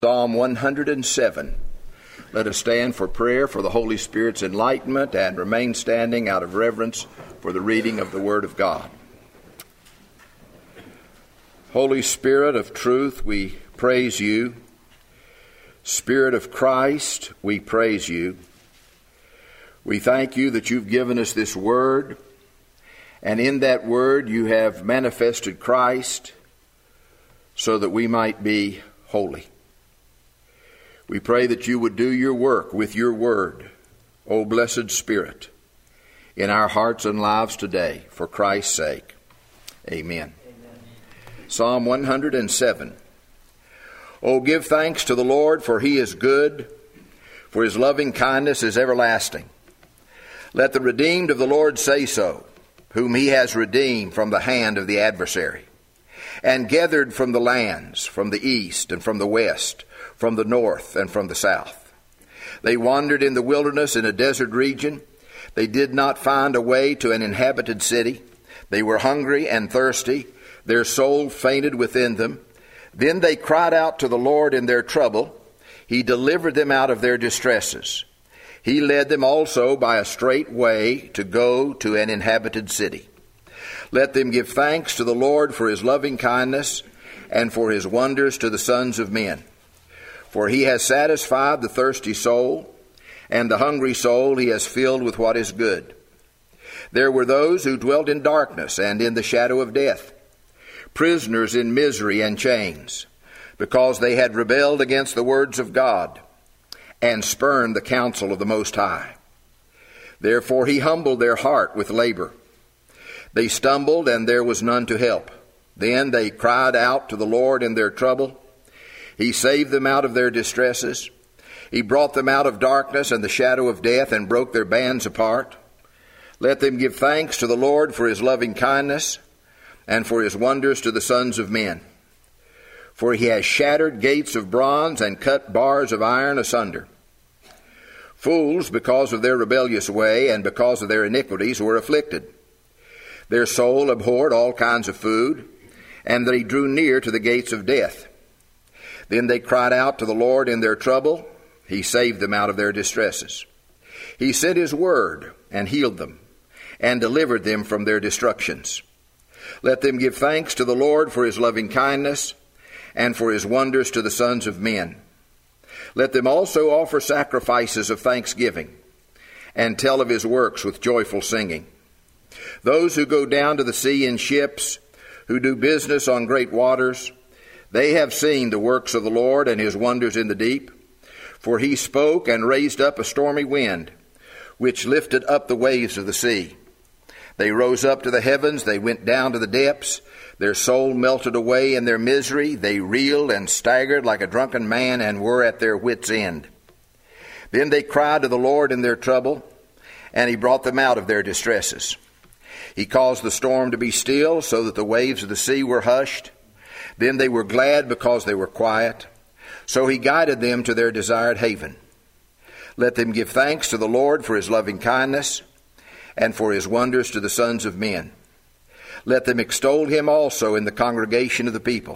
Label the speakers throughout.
Speaker 1: Psalm 107. Let us stand for prayer for the Holy Spirit's enlightenment and remain standing out of reverence for the reading of the Word of God. Holy Spirit of truth, we praise you. Spirit of Christ, we praise you. We thank you that you've given us this Word, and in that Word you have manifested Christ so that we might be holy. We pray that you would do your work with your word, O blessed Spirit, in our hearts and lives today, for Christ's sake. Amen. Psalm 107. O give thanks to the Lord, for he is good, for his loving kindness is everlasting. Let the redeemed of the Lord say so, whom he has redeemed from the hand of the adversary, and gathered from the lands, from the east and from the west, from the north and from the south. They wandered in the wilderness in a desert region. They did not find a way to an inhabited city. They were hungry and thirsty. Their soul fainted within them. Then they cried out to the Lord in their trouble. He delivered them out of their distresses. He led them also by a straight way to go to an inhabited city. Let them give thanks to the Lord for his loving kindness and for his wonders to the sons of men. For he has satisfied the thirsty soul, and the hungry soul he has filled with what is good. There were those who dwelt in darkness and in the shadow of death, prisoners in misery and chains, because they had rebelled against the words of God and spurned the counsel of the Most High. Therefore he humbled their heart with labor. They stumbled, and there was none to help. Then they cried out to the Lord in their trouble. He saved them out of their distresses. He brought them out of darkness and the shadow of death and broke their bands apart. Let them give thanks to the Lord for his loving kindness and for his wonders to the sons of men. For he has shattered gates of bronze and cut bars of iron asunder. Fools, because of their rebellious way and because of their iniquities, were afflicted. Their soul abhorred all kinds of food, and they drew near to the gates of death. Then they cried out to the Lord in their trouble. He saved them out of their distresses. He sent his word and healed them and delivered them from their destructions. Let them give thanks to the Lord for his loving kindness and for his wonders to the sons of men. Let them also offer sacrifices of thanksgiving and tell of his works with joyful singing. Those who go down to the sea in ships, who do business on great waters, they have seen the works of the Lord and his wonders in the deep. For he spoke and raised up a stormy wind, which lifted up the waves of the sea. They rose up to the heavens, they went down to the depths. Their soul melted away in their misery. They reeled and staggered like a drunken man and were at their wits' end. Then they cried to the Lord in their trouble, and he brought them out of their distresses. He caused the storm to be still, so that the waves of the sea were hushed. Then they were glad because they were quiet. So he guided them to their desired haven. Let them give thanks to the Lord for his loving kindness and for his wonders to the sons of men. Let them extol him also in the congregation of the people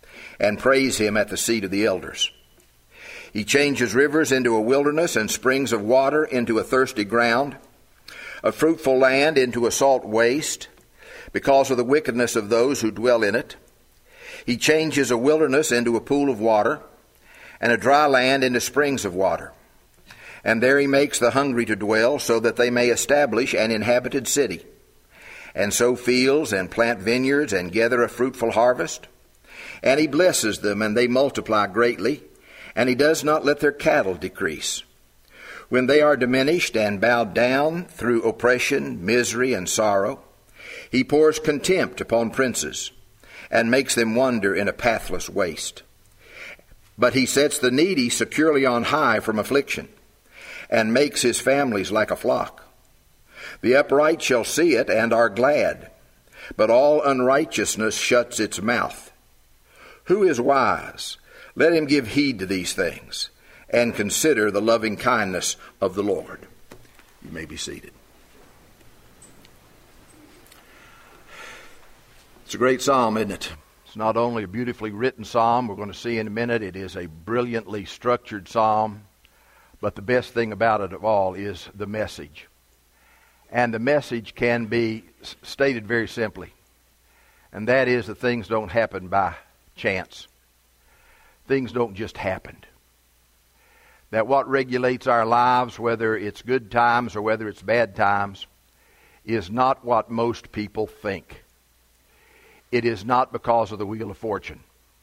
Speaker 1: and praise him at the seat of the elders. He changes rivers into a wilderness and springs of water into a thirsty ground, a fruitful land into a salt waste, because of the wickedness of those who dwell in it. He changes a wilderness into a pool of water, and a dry land into springs of water. And there he makes the hungry to dwell, so that they may establish an inhabited city, and sow fields and plant vineyards and gather a fruitful harvest. And he blesses them, and they multiply greatly, and he does not let their cattle decrease. When they are diminished and bowed down through oppression, misery, and sorrow, he pours contempt upon princes, and makes them wander in a pathless waste. But he sets the needy securely on high from affliction, and makes his families like a flock. The upright shall see it and are glad, but all unrighteousness shuts its mouth. Who is wise? Let him give heed to these things, and consider the loving kindness of the Lord. You may be seated. It's a great psalm, isn't it? It's not only a beautifully written psalm, we're going to see in a minute, it is a brilliantly structured psalm, but the best thing about it of all is the message. And the message can be stated very simply, and that is that things don't happen by chance. Things don't just happen. That what regulates our lives, whether it's good times or whether it's bad times, is not what most people think. It is not because of the wheel of fortune.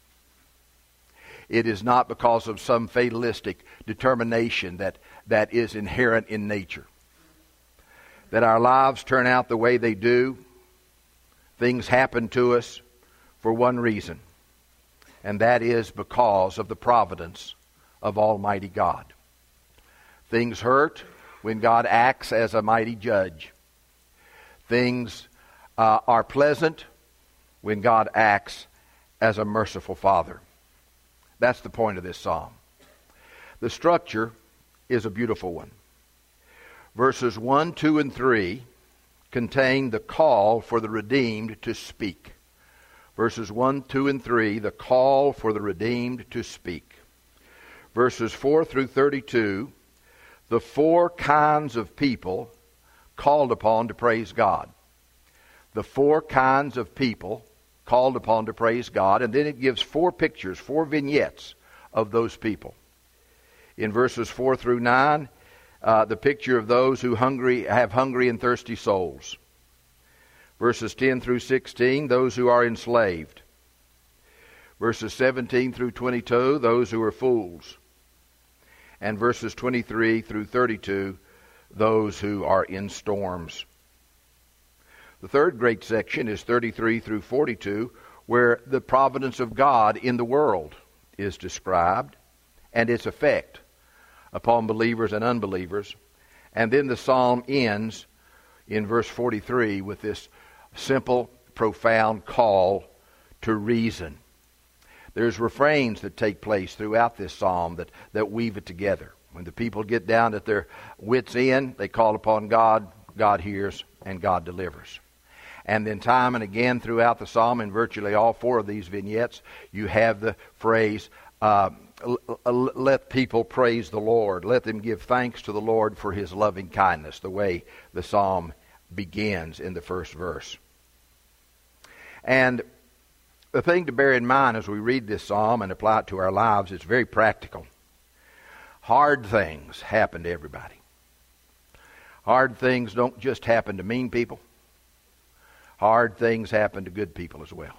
Speaker 1: It is not because of some fatalistic determination that is inherent in nature. That our lives turn out the way they do, things happen to us for one reason, and that is because of the providence of Almighty God. Things hurt when God acts as a mighty judge. Things are pleasant when God acts as a merciful Father. That's the point of this psalm. The structure is a beautiful one. Verses 1, 2, and 3 contain the call for the redeemed to speak. Verses 1, 2, and 3, the call for the redeemed to speak. Verses 4 through 32, the four kinds of people called upon to praise God. The four kinds of people called upon to praise God. And then it gives four pictures, four vignettes of those people. In verses 4 through 9, the picture of those who have hungry and thirsty souls. Verses 10 through 16, those who are enslaved. Verses 17 through 22, those who are fools. And verses 23 through 32, those who are in storms. The third great section is 33 through 42, where the providence of God in the world is described and its effect upon believers and unbelievers. And then the psalm ends in verse 43 with this simple, profound call to reason. There's refrains that take place throughout this psalm that weave it together. When the people get down at their wits' end, they call upon God, God hears, and God delivers. And then time and again throughout the psalm, in virtually all four of these vignettes, you have the phrase, let people praise the Lord. Let them give thanks to the Lord for His loving kindness, the way the psalm begins in the first verse. And the thing to bear in mind as we read this psalm and apply it to our lives, it's very practical. Hard things happen to everybody. Hard things don't just happen to mean people. Hard things happen to good people as well.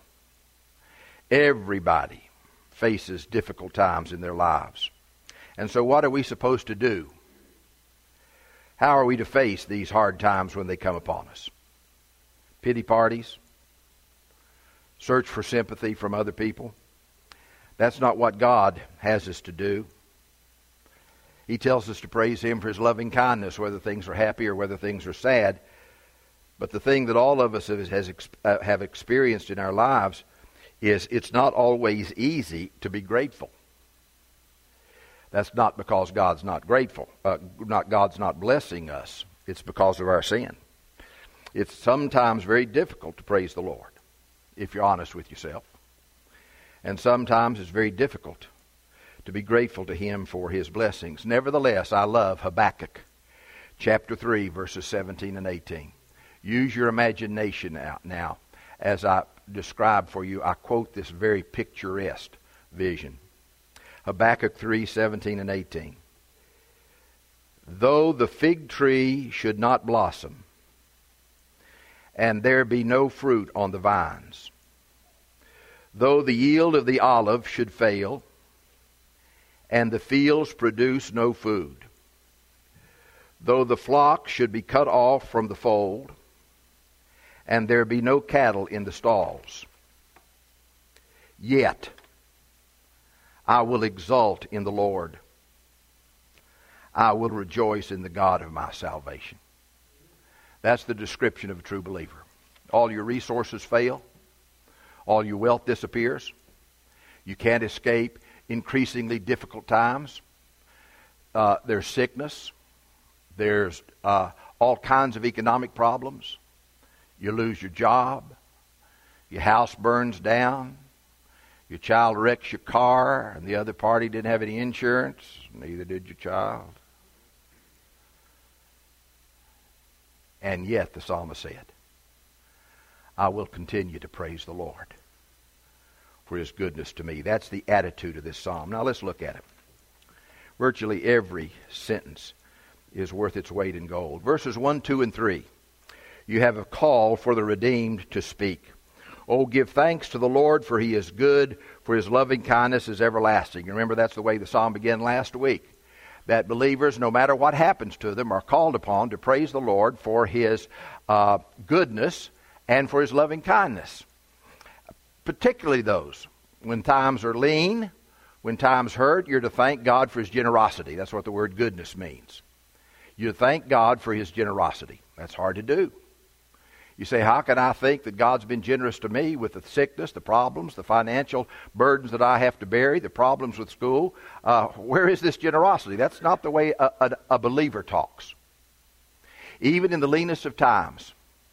Speaker 1: Everybody faces difficult times in their lives. And so what are we supposed to do? How are we to face these hard times when they come upon us? Pity parties? Search for sympathy from other people? That's not what God has us to do. He tells us to praise Him for His loving kindness, whether things are happy or whether things are sad. But the thing that all of us have experienced in our lives is it's not always easy to be grateful. That's not because God's not grateful. God's not blessing us. It's because of our sin. It's sometimes very difficult to praise the Lord, if you're honest with yourself. And sometimes it's very difficult to be grateful to Him for His blessings. Nevertheless, I love Habakkuk, chapter 3, verses 17 and 18. Use your imagination out now. As I describe for you, I quote this very picturesque vision. Habakkuk 3, 17 and 18. Though the fig tree should not blossom, and there be no fruit on the vines, though the yield of the olive should fail, and the fields produce no food, though the flock should be cut off from the fold, and there be no cattle in the stalls, yet I will exult in the Lord. I will rejoice in the God of my salvation. That's the description of a true believer. All your resources fail. All your wealth disappears. You can't escape increasingly difficult times. There's sickness. There's all kinds of economic problems. You lose your job. Your house burns down. Your child wrecks your car and the other party didn't have any insurance. Neither did your child. And yet the psalmist said, I will continue to praise the Lord for his goodness to me. That's the attitude of this psalm. Now let's look at it. Virtually every sentence is worth its weight in gold. Verses 1, 2, and 3. You have a call for the redeemed to speak. Oh, give thanks to the Lord, for he is good, for his loving kindness is everlasting. You remember that's the way the psalm began last week. That believers, no matter what happens to them, are called upon to praise the Lord for his goodness and for his loving kindness. Particularly those, when times are lean, when times hurt, you're to thank God for his generosity. That's what the word goodness means. You thank God for his generosity. That's hard to do. You say, how can I think that God's been generous to me with the sickness, the problems, the financial burdens that I have to bear, the problems with school? Where is this generosity? That's not the way a believer talks. Even in the leanest of times,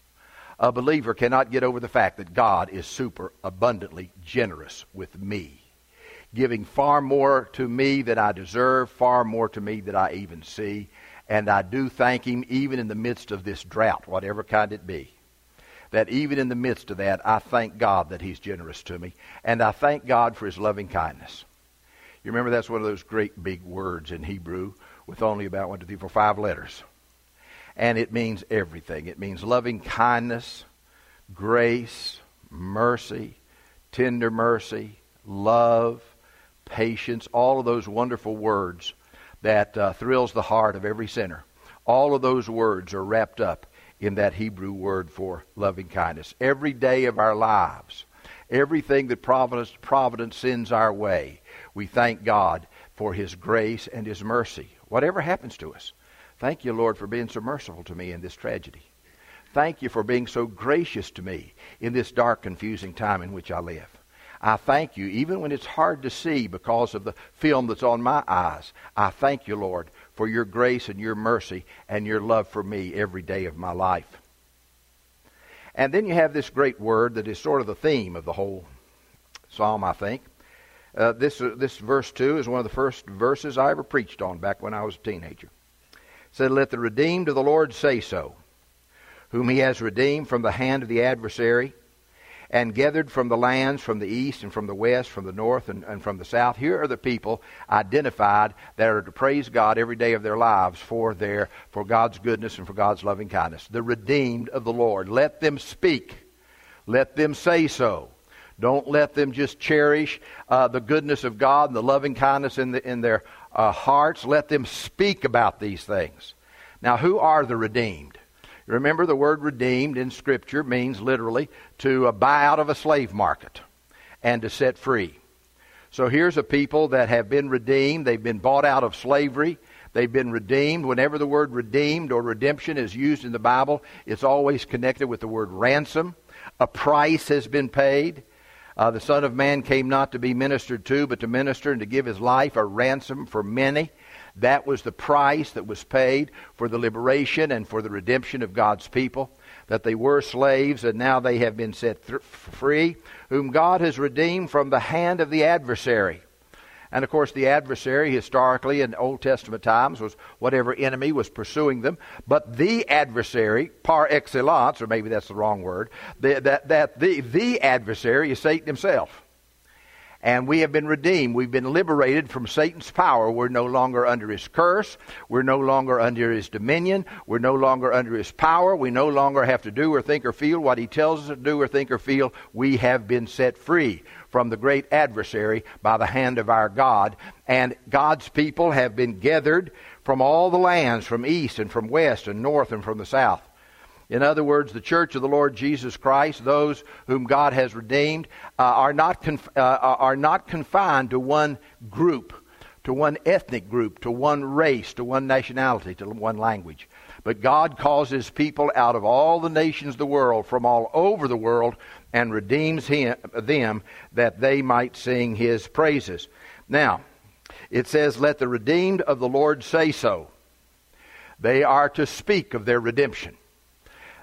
Speaker 1: a believer cannot get over the fact that God is super abundantly generous with me, giving far more to me than I deserve, far more to me than I even see. And I do thank him even in the midst of this drought, whatever kind it be. That even in the midst of that, I thank God that he's generous to me. And I thank God for his loving kindness. You remember that's one of those great big words in Hebrew with only about 1, 2, 3, 4, 5 letters. And it means everything. It means loving kindness, grace, mercy, tender mercy, love, patience, all of those wonderful words that thrills the heart of every sinner. All of those words are wrapped up in that Hebrew word for loving kindness. Every day of our lives, everything that providence sends our way, we thank God for his grace and his mercy. Whatever happens to us, thank you, Lord, for being so merciful to me in this tragedy. Thank you for being so gracious to me in this dark, confusing time in which I live. I thank you, even when it's hard to see because of the film that's on my eyes. I thank you, Lord, for your grace and your mercy and your love for me every day of my life. And then you have this great word that is sort of the theme of the whole psalm, I think. This verse 2 is one of the first verses I ever preached on back when I was a teenager. It said, let the redeemed of the Lord say so, whom he has redeemed from the hand of the adversary, and gathered from the lands, from the east and from the west, from the north and from the south. Here are the people identified that are to praise God every day of their lives for God's goodness and for God's loving kindness. The redeemed of the Lord. Let them speak. Let them say so. Don't let them just cherish the goodness of God and the loving kindness in their hearts. Let them speak about these things. Now, who are the redeemed? Remember, the word redeemed in Scripture means literally to buy out of a slave market and to set free. So here's a people that have been redeemed. They've been bought out of slavery. They've been redeemed. Whenever the word redeemed or redemption is used in the Bible, it's always connected with the word ransom. A price has been paid. The Son of Man came not to be ministered to, but to minister and to give his life a ransom for many. That was the price that was paid for the liberation and for the redemption of God's people, that they were slaves and now they have been set free, whom God has redeemed from the hand of the adversary. And of course the adversary historically in Old Testament times was whatever enemy was pursuing them. But the adversary, par excellence, or maybe that's the wrong word, the adversary is Satan himself. And we have been redeemed. We've been liberated from Satan's power. We're no longer under his curse. We're no longer under his dominion. We're no longer under his power. We no longer have to do or think or feel what he tells us to do or think or feel. We have been set free from the great adversary by the hand of our God. And God's people have been gathered from all the lands, from east and from west and north and from the south. In other words, the church of the Lord Jesus Christ, those whom God has redeemed, are not confined to one group, to one ethnic group, to one race, to one nationality, to one language. But God calls his people out of all the nations of the world, from all over the world, and redeems them that they might sing his praises. Now, it says, let the redeemed of the Lord say so. They are to speak of their redemption.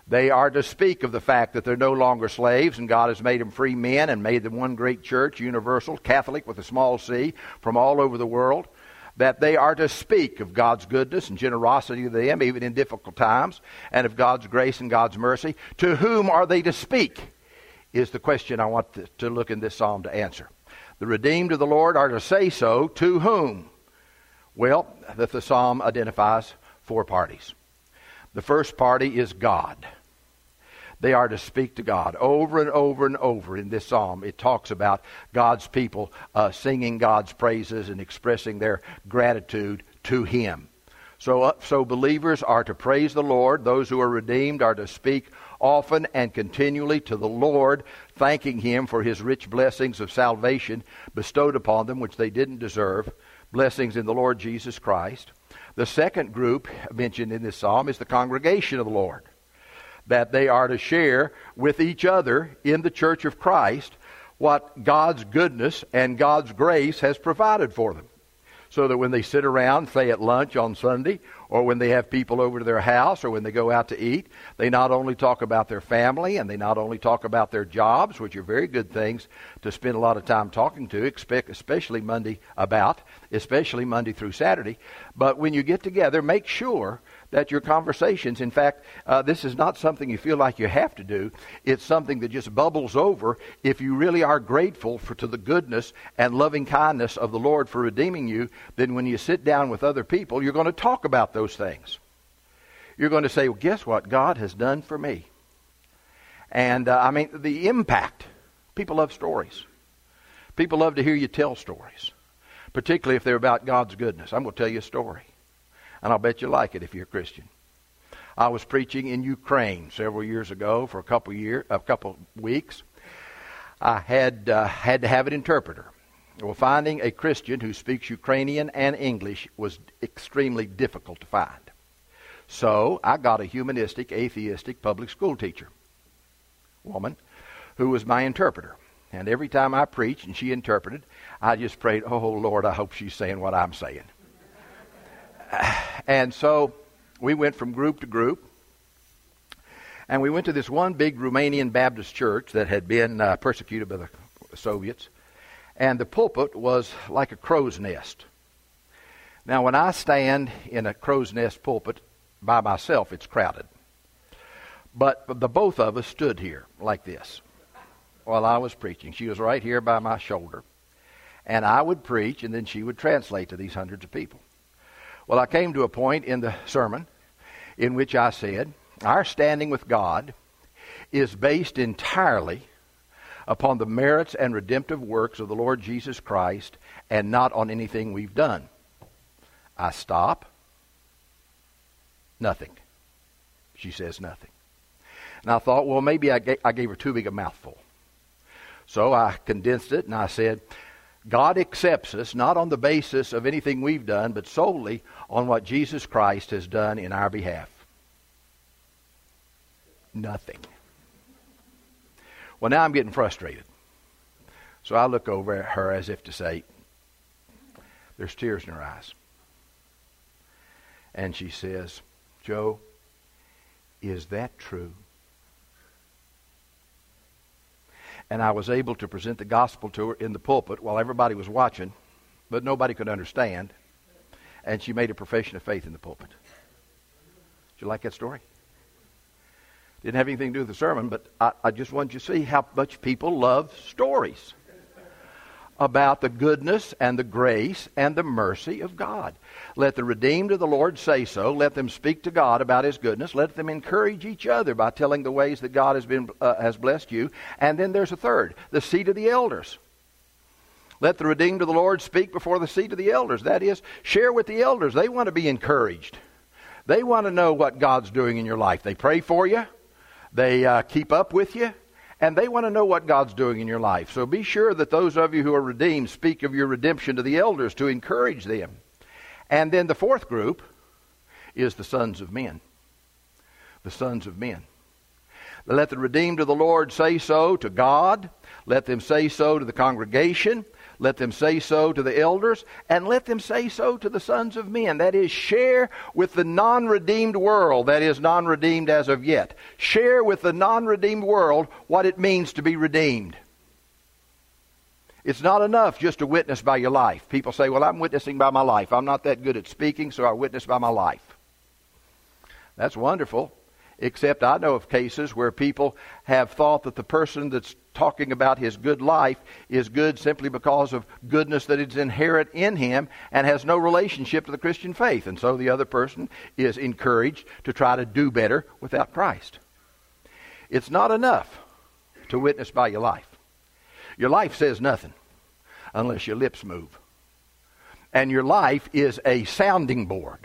Speaker 1: They are to speak of the fact that they're no longer slaves and God has made them free men and made them one great church, universal, Catholic with a small c, from all over the world. That they are to speak of God's goodness and generosity to them, even in difficult times, and of God's grace and God's mercy. To whom are they to speak, is the question I want to look in this psalm to answer. The redeemed of the Lord are to say so to whom? Well, the psalm identifies four parties. The first party is God. They are to speak to God. Over and over and over in this psalm, it talks about God's people singing God's praises and expressing their gratitude to Him. So believers are to praise the Lord. Those who are redeemed are to speak often and continually to the Lord, thanking Him for His rich blessings of salvation bestowed upon them, which they didn't deserve, blessings in the Lord Jesus Christ. The second group mentioned in this psalm is the congregation of the Lord, that they are to share with each other in the church of Christ what God's goodness and God's grace has provided for them. So that when they sit around, say at lunch on Sunday, or when they have people over to their house, or when they go out to eat, they not only talk about their family, and they not only talk about their jobs, which are very good things to spend a lot of time talking to, especially Monday through Saturday. But when you get together, make sure that your conversations, in fact, this is not something you feel like you have to do. It's something that just bubbles over if you really are grateful to the goodness and loving kindness of the Lord for redeeming you. Then when you sit down with other people, you're going to talk about those things. You're going to say, well, guess what God has done for me? And the impact. People love stories. People love to hear you tell stories, particularly if they're about God's goodness. I'm going to tell you a story. And I'll bet you like it if you're a Christian. I was preaching in Ukraine several years ago for a couple weeks. I had to have an interpreter. Well, finding a Christian who speaks Ukrainian and English was extremely difficult to find. So I got a humanistic, atheistic public school teacher, woman, who was my interpreter. And every time I preached and she interpreted, I just prayed, oh, Lord, I hope she's saying what I'm saying. And so we went from group to group, and we went to this one big Romanian Baptist church that had been persecuted by the Soviets, and the pulpit was like a crow's nest. Now, when I stand in a crow's nest pulpit by myself, it's crowded. But the both of us stood here like this while I was preaching. She was right here by my shoulder, and I would preach, and then she would translate to these hundreds of people. Well, I came to a point in the sermon in which I said, our standing with God is based entirely upon the merits and redemptive works of the Lord Jesus Christ and not on anything we've done. I stop. Nothing. She says nothing. And I thought, well, maybe I gave her too big a mouthful. So I condensed it and I said, God accepts us not on the basis of anything we've done, but solely on what Jesus Christ has done in our behalf. Nothing. Well, now I'm getting frustrated. So I look over at her as if to say, there's tears in her eyes. And she says, Joe, is that true? And I was able to present the gospel to her in the pulpit while everybody was watching, but nobody could understand. And she made a profession of faith in the pulpit. Did you like that story? Didn't have anything to do with the sermon, but I just wanted you to see how much people love stories about the goodness and the grace and the mercy of God. Let the redeemed of the Lord say so. Let them speak to God about His goodness. Let them encourage each other by telling the ways that God has blessed you. And then there's a third, the seat of the elders. Let the redeemed of the Lord speak before the seat of the elders. That is, share with the elders. They want to be encouraged. They want to know what God's doing in your life. They pray for you. They keep up with you. And they want to know what God's doing in your life. So be sure that those of you who are redeemed speak of your redemption to the elders to encourage them. And then the fourth group is the sons of men. The sons of men. Let the redeemed of the Lord say so to God. Let them say so to the congregation. Let them say so to the elders, and let them say so to the sons of men. That is, share with the non-redeemed world, that is, non-redeemed as of yet. Share with the non-redeemed world what it means to be redeemed. It's not enough just to witness by your life. People say, well, I'm witnessing by my life. I'm not that good at speaking, so I witness by my life. That's wonderful. Except I know of cases where people have thought that the person that's talking about his good life is good simply because of goodness that is inherent in him and has no relationship to the Christian faith. And so the other person is encouraged to try to do better without Christ. It's not enough to witness by your life. Your life says nothing unless your lips move. And your life is a sounding board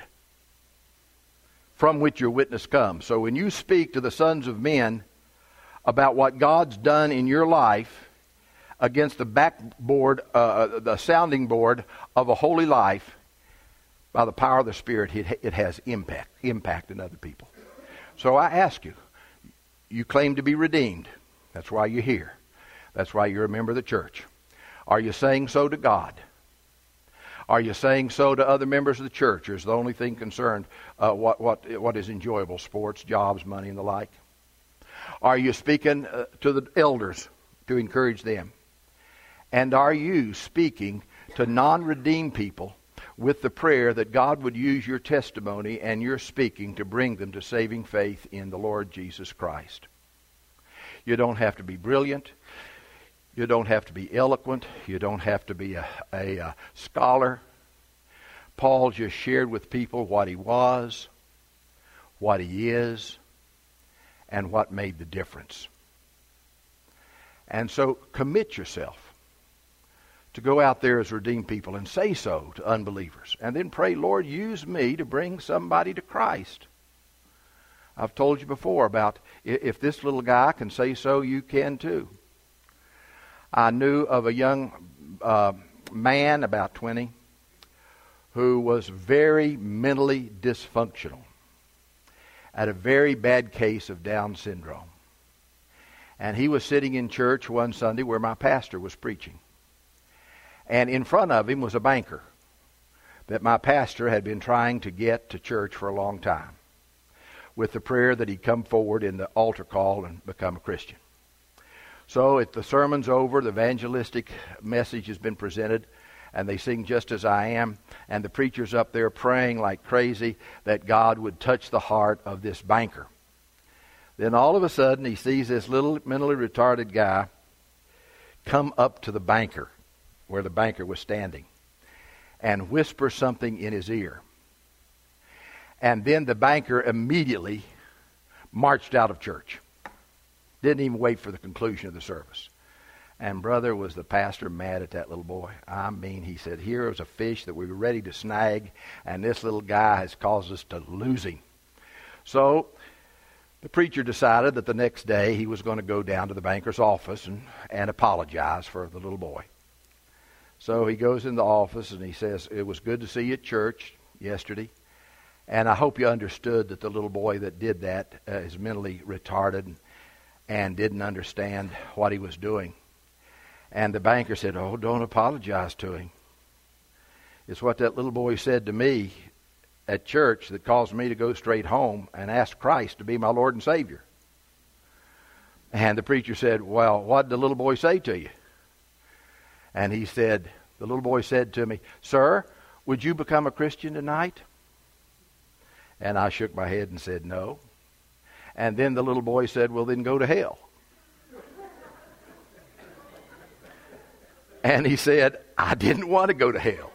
Speaker 1: from which your witness comes. So when you speak to the sons of men about what God's done in your life against the backboard, the sounding board of a holy life, by the power of the Spirit, it has impact in other people. So I ask you, you claim to be redeemed. That's why you're here. That's why you're a member of the church. Are you saying so to God? Are you saying so to other members of the church? Or is the only thing concerned what is enjoyable? Sports, jobs, money, and the like? Are you speaking to the elders to encourage them? And are you speaking to non-redeemed people with the prayer that God would use your testimony and your speaking to bring them to saving faith in the Lord Jesus Christ? You don't have to be brilliant. You don't have to be eloquent. You don't have to be a scholar. Paul just shared with people what he was, what he is, and what made the difference. And so commit yourself to go out there as redeemed people and say so to unbelievers. And then pray, Lord, use me to bring somebody to Christ. I've told you before about if this little guy can say so, you can too. I knew of a young man, about 20, who was very mentally dysfunctional, had a very bad case of Down syndrome. And he was sitting in church one Sunday where my pastor was preaching. And in front of him was a banker that my pastor had been trying to get to church for a long time, with the prayer that he'd come forward in the altar call and become a Christian. So if the sermon's over, the evangelistic message has been presented, and they sing Just As I Am, and the preacher's up there praying like crazy that God would touch the heart of this banker. Then all of a sudden he sees this little mentally retarded guy come up to the banker, where the banker was standing, and whisper something in his ear. And then the banker immediately marched out of church. Didn't even wait for the conclusion of the service. And brother, was the pastor mad at that little boy. I mean, he said, here was a fish that we were ready to snag, and this little guy has caused us to lose him. So the preacher decided that the next day he was going to go down to the banker's office and apologize for the little boy. So he goes in the office and he says, it was good to see you at church yesterday. And I hope you understood that the little boy that did that is mentally retarded and didn't understand what he was doing. And the banker said, oh, don't apologize to him. It's what that little boy said to me at church that caused me to go straight home and ask Christ to be my Lord and Savior. And the preacher said, well, what did the little boy say to you? And he said, the little boy said to me, sir, would you become a Christian tonight? And I shook my head and said, no. And then the little boy said, well, then go to hell. And he said, I didn't want to go to hell.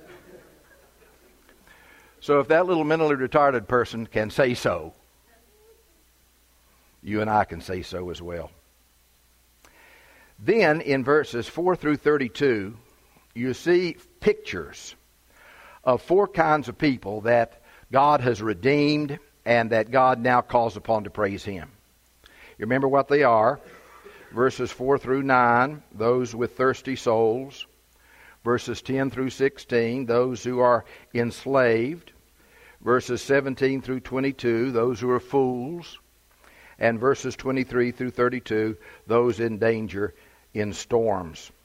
Speaker 1: So if that little mentally retarded person can say so, you and I can say so as well. Then in verses 4 through 32, you see pictures of 4 kinds of people that God has redeemed and that God now calls upon to praise Him. You remember what they are. Verses 4 through 9, those with thirsty souls. Verses 10 through 16, those who are enslaved. Verses 17 through 22, those who are fools. And verses 23 through 32, those in danger in storms.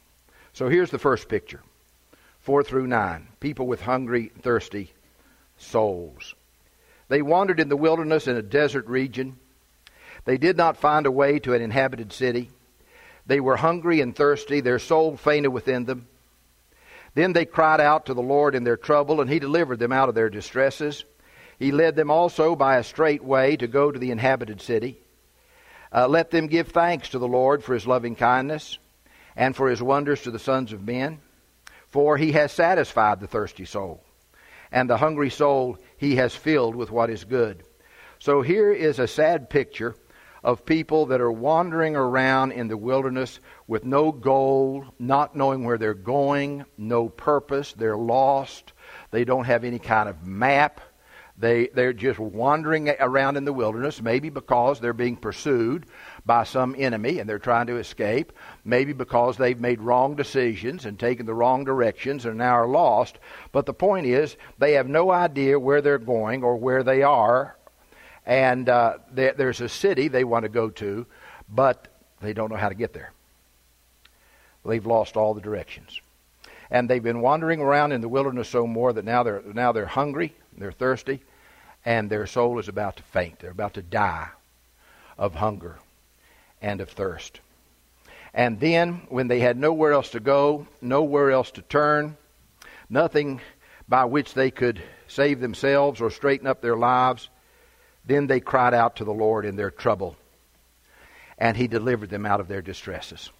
Speaker 1: So here's the first picture, 4 through 9. People with hungry, thirsty souls. They wandered in the wilderness in a desert region. They did not find a way to an inhabited city. They were hungry and thirsty. Their soul fainted within them. Then they cried out to the Lord in their trouble, and He delivered them out of their distresses. He led them also by a straight way to go to the inhabited city. Let them give thanks to the Lord for His loving kindness and for His wonders to the sons of men. For He has satisfied the thirsty soul, and the hungry soul He has filled with what is good. So here is a sad picture of people that are wandering around in the wilderness with no goal, not knowing where they're going, no purpose. They're lost. They don't have any kind of map. They're just wandering around in the wilderness, maybe because they're being pursued by some enemy and they're trying to escape, maybe because they've made wrong decisions and taken the wrong directions and now are lost. But the point is, they have no idea where they're going or where they are, and there's a city they want to go to, but they don't know how to get there. They've lost all the directions. And they've been wandering around in the wilderness so more that now they're hungry, they're thirsty, and their soul is about to faint. They're about to die of hunger and of thirst. And then, when they had nowhere else to go, nowhere else to turn, nothing by which they could save themselves or straighten up their lives, then they cried out to the Lord in their trouble, and He delivered them out of their distresses.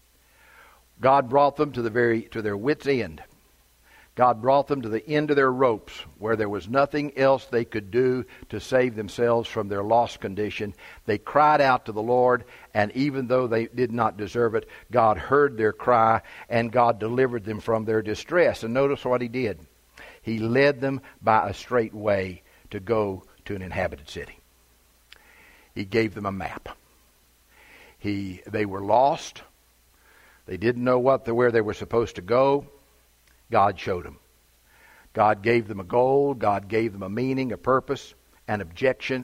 Speaker 1: God brought them to their wits' end. God brought them to the end of their ropes, where there was nothing else they could do to save themselves from their lost condition. They cried out to the Lord, and even though they did not deserve it, God heard their cry, and God delivered them from their distress. And notice what He did. He led them by a straight way to go to an inhabited city. He gave them a map. They were lost. They didn't know where they were supposed to go. God showed them. God gave them a goal. God gave them a meaning, a purpose, an objective,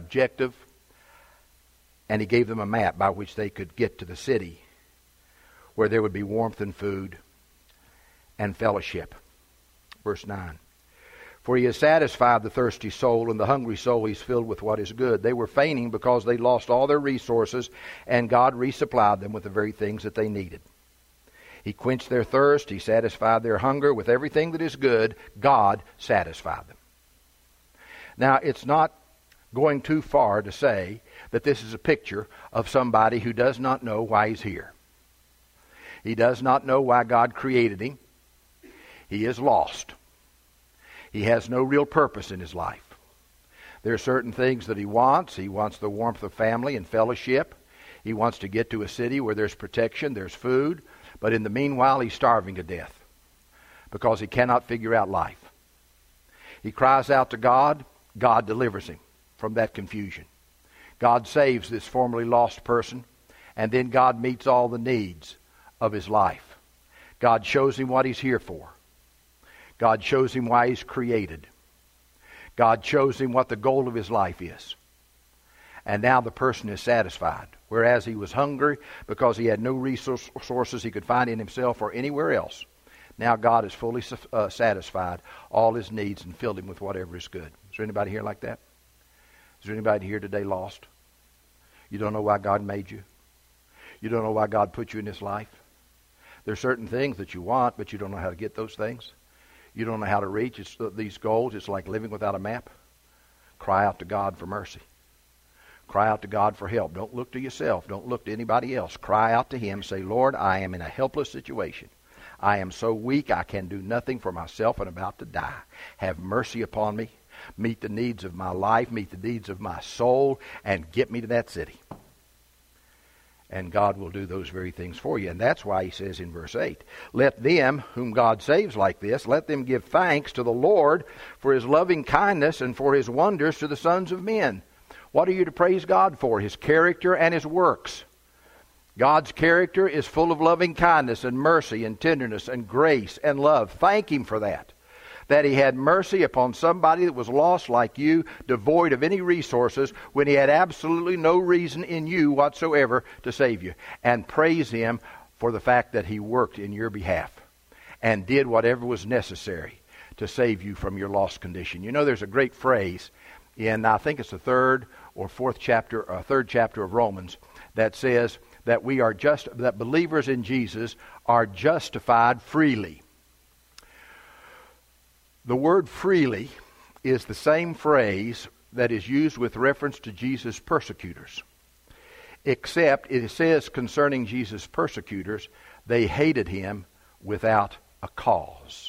Speaker 1: and He gave them a map by which they could get to the city where there would be warmth and food and fellowship. Verse 9. For He has satisfied the thirsty soul, and the hungry soul He's filled with what is good. They were fainting because they lost all their resources, and God resupplied them with the very things that they needed. He quenched their thirst. He satisfied their hunger with everything that is good. God satisfied them. Now, it's not going too far to say that this is a picture of somebody who does not know why he's here. He does not know why God created him. He is lost. He has no real purpose in his life. There are certain things that he wants. He wants the warmth of family and fellowship. He wants to get to a city where there's protection, there's food. But in the meanwhile, he's starving to death because he cannot figure out life. He cries out to God. God delivers him from that confusion. God saves this formerly lost person, and then God meets all the needs of his life. God shows him what he's here for. God shows him why he's created. God shows him what the goal of his life is. And now the person is satisfied. Whereas he was hungry because he had no resources he could find in himself or anywhere else. Now God has fully satisfied all his needs and filled him with whatever is good. Is there anybody here like that? Is there anybody here today lost? You don't know why God made you. You don't know why God put you in this life. There are certain things that you want, but you don't know how to get those things. You don't know how to reach these goals. It's like living without a map. Cry out to God for mercy. Cry out to God for help. Don't look to yourself. Don't look to anybody else. Cry out to Him. Say, Lord, I am in a helpless situation. I am so weak I can do nothing for myself and about to die. Have mercy upon me. Meet the needs of my life. Meet the needs of my soul. And get me to that city. And God will do those very things for you. And that's why He says in verse 8, let them whom God saves like this, let them give thanks to the Lord for His loving kindness and for His wonders to the sons of men. What are you to praise God for? His character and His works. God's character is full of loving kindness and mercy and tenderness and grace and love. Thank Him for that. That He had mercy upon somebody that was lost like you, devoid of any resources, when He had absolutely no reason in you whatsoever to save you. And praise Him
Speaker 2: for the fact that he worked in your behalf and did whatever was necessary to save you from your lost condition. You know, there's a great phrase in, I think it's the third chapter of Romans, that says that that believers in Jesus are justified freely. The word freely is the same phrase that is used with reference to Jesus' persecutors, except it says concerning Jesus' persecutors, they hated him without a cause.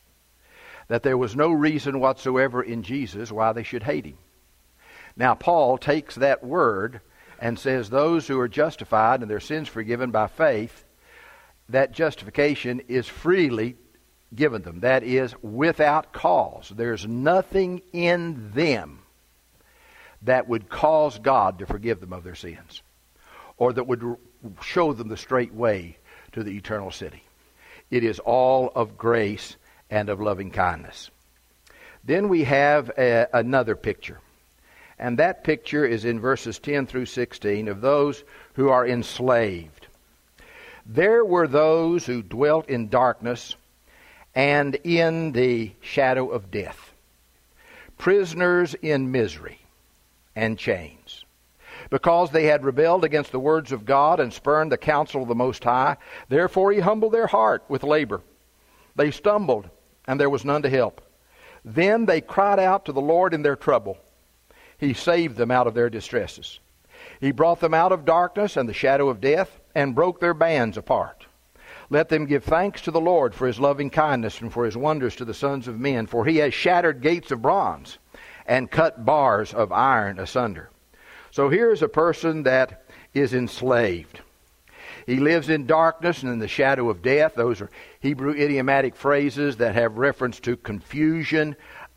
Speaker 2: That there was no reason whatsoever in Jesus why they should hate him. Now, Paul takes that word and says those who are justified and their sins forgiven by faith, that justification is freely given them. That is, without cause. There's nothing in them that would cause God to forgive them of their sins, or that would show them the straight way to the eternal city. It is all of grace and of loving kindness. Then we have another picture. And that picture is in verses 10 through 16 of those who are enslaved. There were those who dwelt in darkness and in the shadow of death, prisoners in misery and chains, because they had rebelled against the words of God and spurned the counsel of the Most High. Therefore he humbled their heart with labor. They stumbled, and there was none to help. Then they cried out to the Lord in their trouble. He saved them out of their distresses. He brought them out of darkness and the shadow of death, and broke their bands apart. Let them give thanks to the Lord for his loving kindness and for his wonders to the sons of men. For he has shattered gates of bronze and cut bars of iron asunder. So here's a person that is enslaved. He lives in darkness and in the shadow of death. Those are Hebrew idiomatic phrases that have reference to confusion,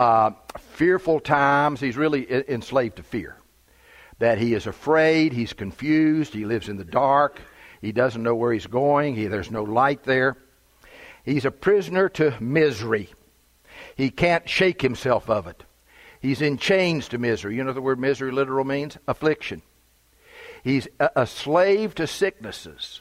Speaker 2: fearful times. He's really enslaved to fear. That he is afraid, he's confused, he lives in the dark, he doesn't know where he's going, there's no light there. He's a prisoner to misery. He can't shake himself of it. He's in chains to misery. You know the word misery literal means? Affliction. He's a slave to sicknesses.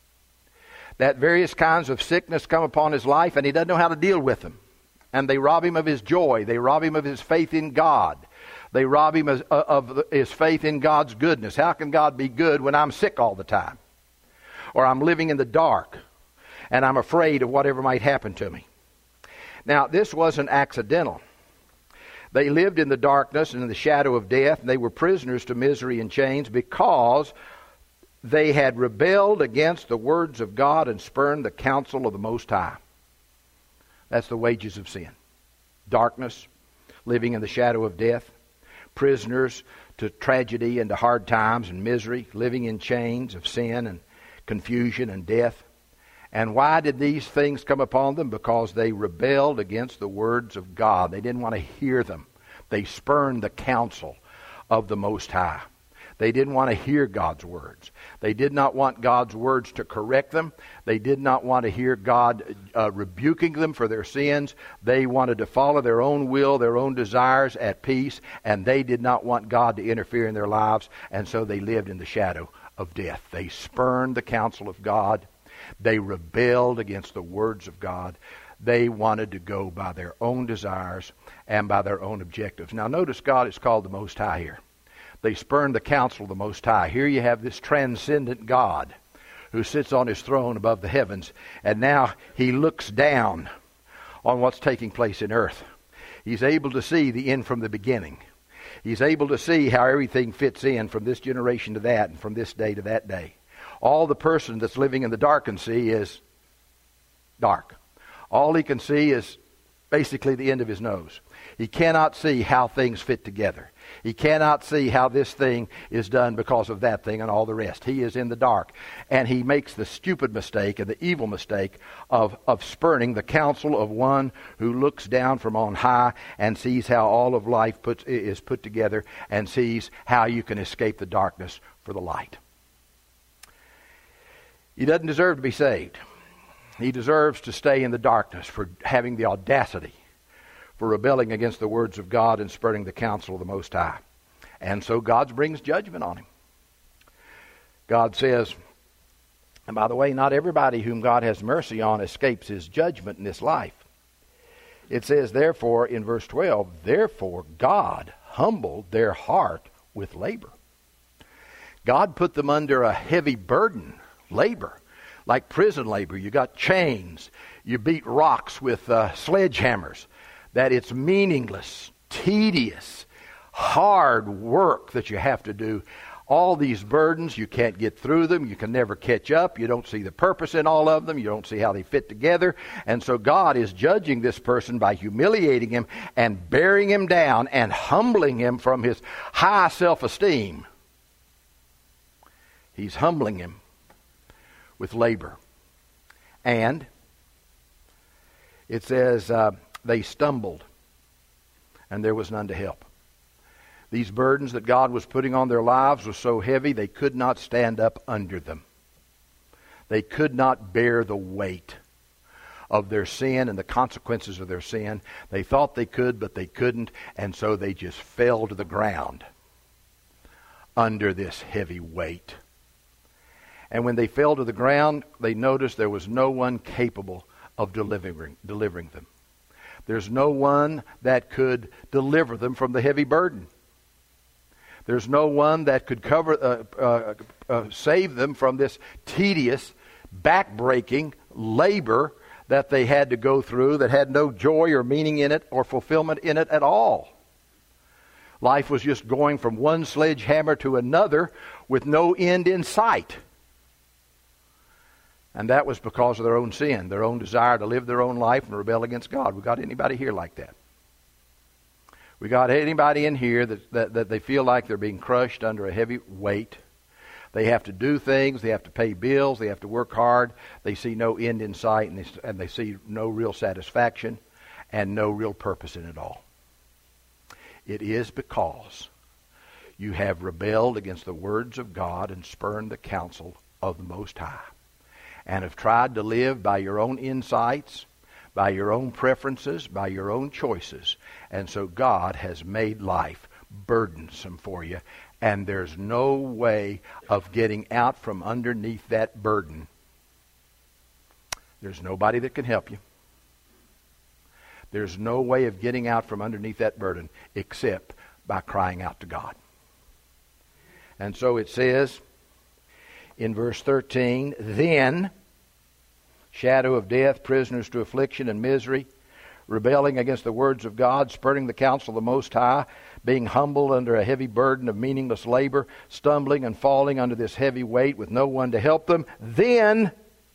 Speaker 2: That various kinds of sickness come upon his life, and he doesn't know how to deal with them. And they rob him of his joy. They rob him of his faith in God. They rob him of his faith in God's goodness. How can God be good when I'm sick all the time? Or I'm living in the dark, and I'm afraid of whatever might happen to me. Now, this wasn't accidental. They lived in the darkness and in the shadow of death. And they were prisoners to misery and chains because they had rebelled against the words of God and spurned the counsel of the Most High. That's the wages of sin. Darkness, living in the shadow of death, prisoners to tragedy and to hard times and misery, living in chains of sin and confusion and death. And why did these things come upon them? Because they rebelled against the words of God. They didn't want to hear them. They spurned the counsel of the Most High. They didn't want to hear God's words. They did not want God's words to correct them. They did not want to hear God rebuking them for their sins. They wanted to follow their own will, their own desires at peace, and they did not want God to interfere in their lives, and so they lived in the shadow of death. They spurned the counsel of God. They rebelled against the words of God. They wanted to go by their own desires and by their own objectives. Now notice God is called the Most High here. They spurned the counsel of the Most High. Here you have this transcendent God who sits on his throne above the heavens, and now he looks down on what's taking place in earth. He's able to see the end from the beginning. He's able to see how everything fits in from this generation to that and from this day to that day. All the person that's living in the dark can see is dark. All he can see is basically the end of his nose. He cannot see how things fit together. He cannot see how this thing is done because of that thing and all the rest. He is in the dark. And he makes the stupid mistake and the evil mistake of spurning the counsel of one who looks down from on high and sees how all of life is put together and sees how you can escape the darkness for the light. He doesn't deserve to be saved. He deserves to stay in the darkness for having the audacity, for rebelling against the words of God and spurning the counsel of the Most High. And so God brings judgment on him. God says And by the way, not everybody whom God has mercy on escapes his judgment in this life. It says, therefore, in verse 12, therefore God humbled their heart with labor. God put them under a heavy burden, labor, like prison labor. You got chains. You beat rocks with sledgehammers. That it's meaningless, tedious, hard work that you have to do. All these burdens, you can't get through them. You can never catch up. You don't see the purpose in all of them. You don't see how they fit together. And so God is judging this person by humiliating him and bearing him down and humbling him from his high self-esteem. He's humbling him with labor. And it says they stumbled and there was none to help. These burdens that God was putting on their lives were so heavy they could not stand up under them. They could not bear the weight of their sin and the consequences of their sin. They thought they could, but they couldn't, and so they just fell to the ground under this heavy weight. And when they fell to the ground, they noticed there was no one capable of delivering them. There's no one that could deliver them from the heavy burden. There's no one that could save them from this tedious, back-breaking labor that they had to go through that had no joy or meaning in it or fulfillment in it at all. Life was just going from one sledgehammer to another with no end in sight. And that was because of their own sin, their own desire to live their own life and rebel against God. We got anybody here like that? We got anybody in here that they feel like they're being crushed under a heavy weight? They have to do things. They have to pay bills. They have to work hard. They see no end in sight, and they see no real satisfaction and no real purpose in it all. It is because you have rebelled against the words of God and spurned the counsel of the Most High, and have tried to live by your own insights, by your own preferences, by your own choices. And so God has made life burdensome for you, and there's no way of getting out from underneath that burden. There's nobody that can help you. There's no way of getting out from underneath that burden except by crying out to God. And so it says in verse 13, then shadow of death, prisoners to affliction and misery, rebelling against the words of God, spurning the counsel of the Most High, being humbled under a heavy burden of meaningless labor, stumbling and falling under this heavy weight with no one to help them. Then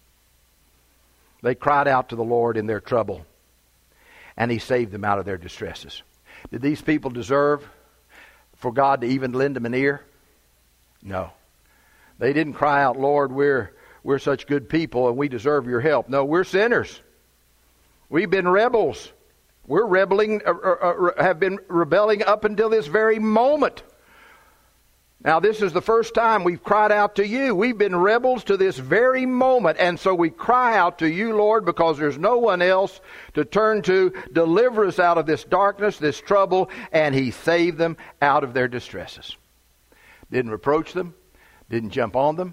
Speaker 2: they cried out to the Lord in their trouble, and He saved them out of their distresses. Did these people deserve for God to even lend them an ear? No. They didn't cry out, Lord, we're such good people and we deserve your help. No, we're sinners. We've been rebels. We're rebelling, have been rebelling up until this very moment. Now, this is the first time we've cried out to you. We've been rebels to this very moment. And so we cry out to you, Lord, because there's no one else to turn to. Deliver us out of this darkness, this trouble. And He saved them out of their distresses. Didn't reproach them. Didn't jump on them.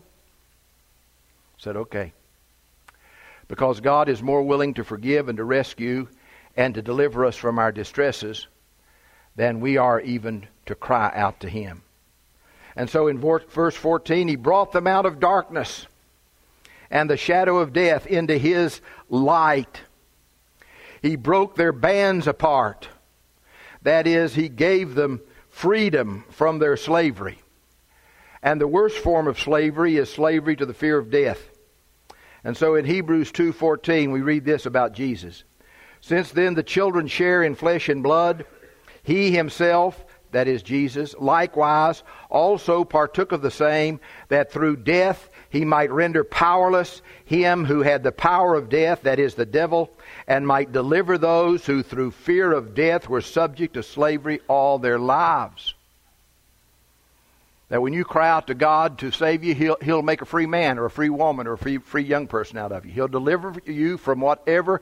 Speaker 2: Said, okay. Because God is more willing to forgive and to rescue and to deliver us from our distresses than we are even to cry out to Him. And so in verse 14, He brought them out of darkness and the shadow of death into His light. He broke their bands apart. That is, He gave them freedom from their slavery. And the worst form of slavery is slavery to the fear of death. And so in Hebrews 2:14 we read this about Jesus. Since then the children share in flesh and blood, He Himself, that is Jesus, likewise also partook of the same, that through death He might render powerless him who had the power of death, that is the devil, and might deliver those who through fear of death were subject to slavery all their lives. That when you cry out to God to save you, He'll make a free man or a free woman or a free young person out of you. He'll deliver you from whatever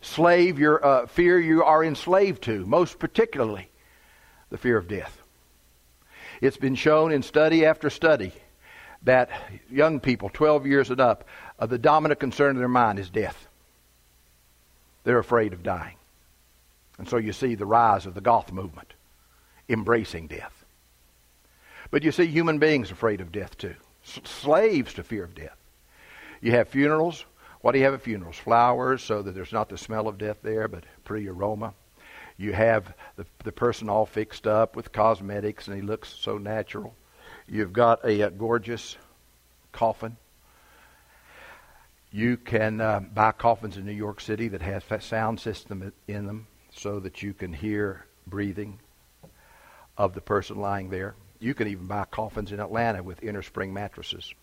Speaker 2: fear you are enslaved to, most particularly the fear of death. It's been shown in study after study that young people, 12 years and up, the dominant concern of their mind is death. They're afraid of dying. And so you see the rise of the Goth movement, embracing death. But you see human beings afraid of death too. Slaves to fear of death. You have funerals. What do you have at funerals? Flowers, so that there's not the smell of death there, but pretty aroma. You have the person all fixed up with cosmetics, and he looks so natural. You've got a gorgeous coffin. You can buy coffins in New York City that has a sound system in them so that you can hear breathing of the person lying there. You can even buy coffins in Atlanta with inner spring mattresses.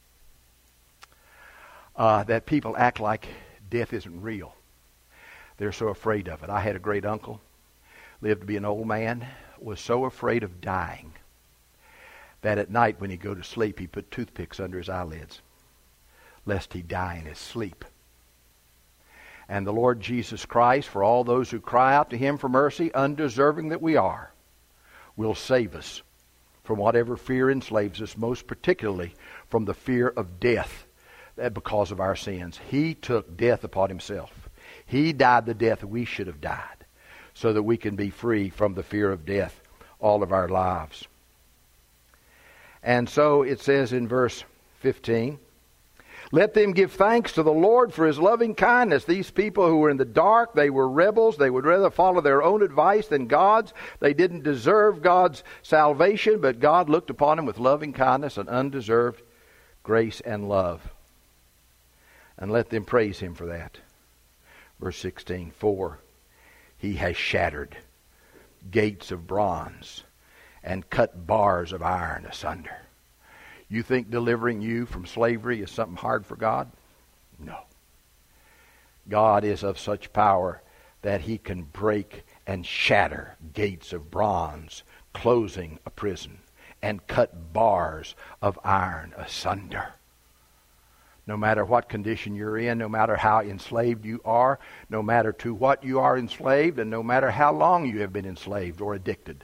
Speaker 2: That people act like death isn't real. They're so afraid of it. I had a great uncle, lived to be an old man, was so afraid of dying that at night when he'd go to sleep, he put toothpicks under his eyelids, lest he die in his sleep. And the Lord Jesus Christ, for all those who cry out to him for mercy, undeserving that we are, will save us from whatever fear enslaves us, most particularly from the fear of death because of our sins. He took death upon himself. He died the death that we should have died so that we can be free from the fear of death all of our lives. And so it says in verse 15, let them give thanks to the Lord for his loving kindness. These people who were in the dark, they were rebels. They would rather follow their own advice than God's. They didn't deserve God's salvation, but God looked upon them with loving kindness and undeserved grace and love. And let them praise him for that. Verse 16, for he has shattered gates of bronze and cut bars of iron asunder. You think delivering you from slavery is something hard for God? No. God is of such power that he can break and shatter gates of bronze, closing a prison, and cut bars of iron asunder. No matter what condition you're in, no matter how enslaved you are, no matter to what you are enslaved, and no matter how long you have been enslaved or addicted,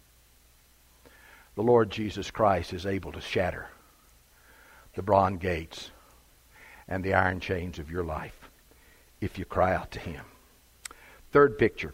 Speaker 2: the Lord Jesus Christ is able to shatter the bronze gates and the iron chains of your life if you cry out to him. Third picture.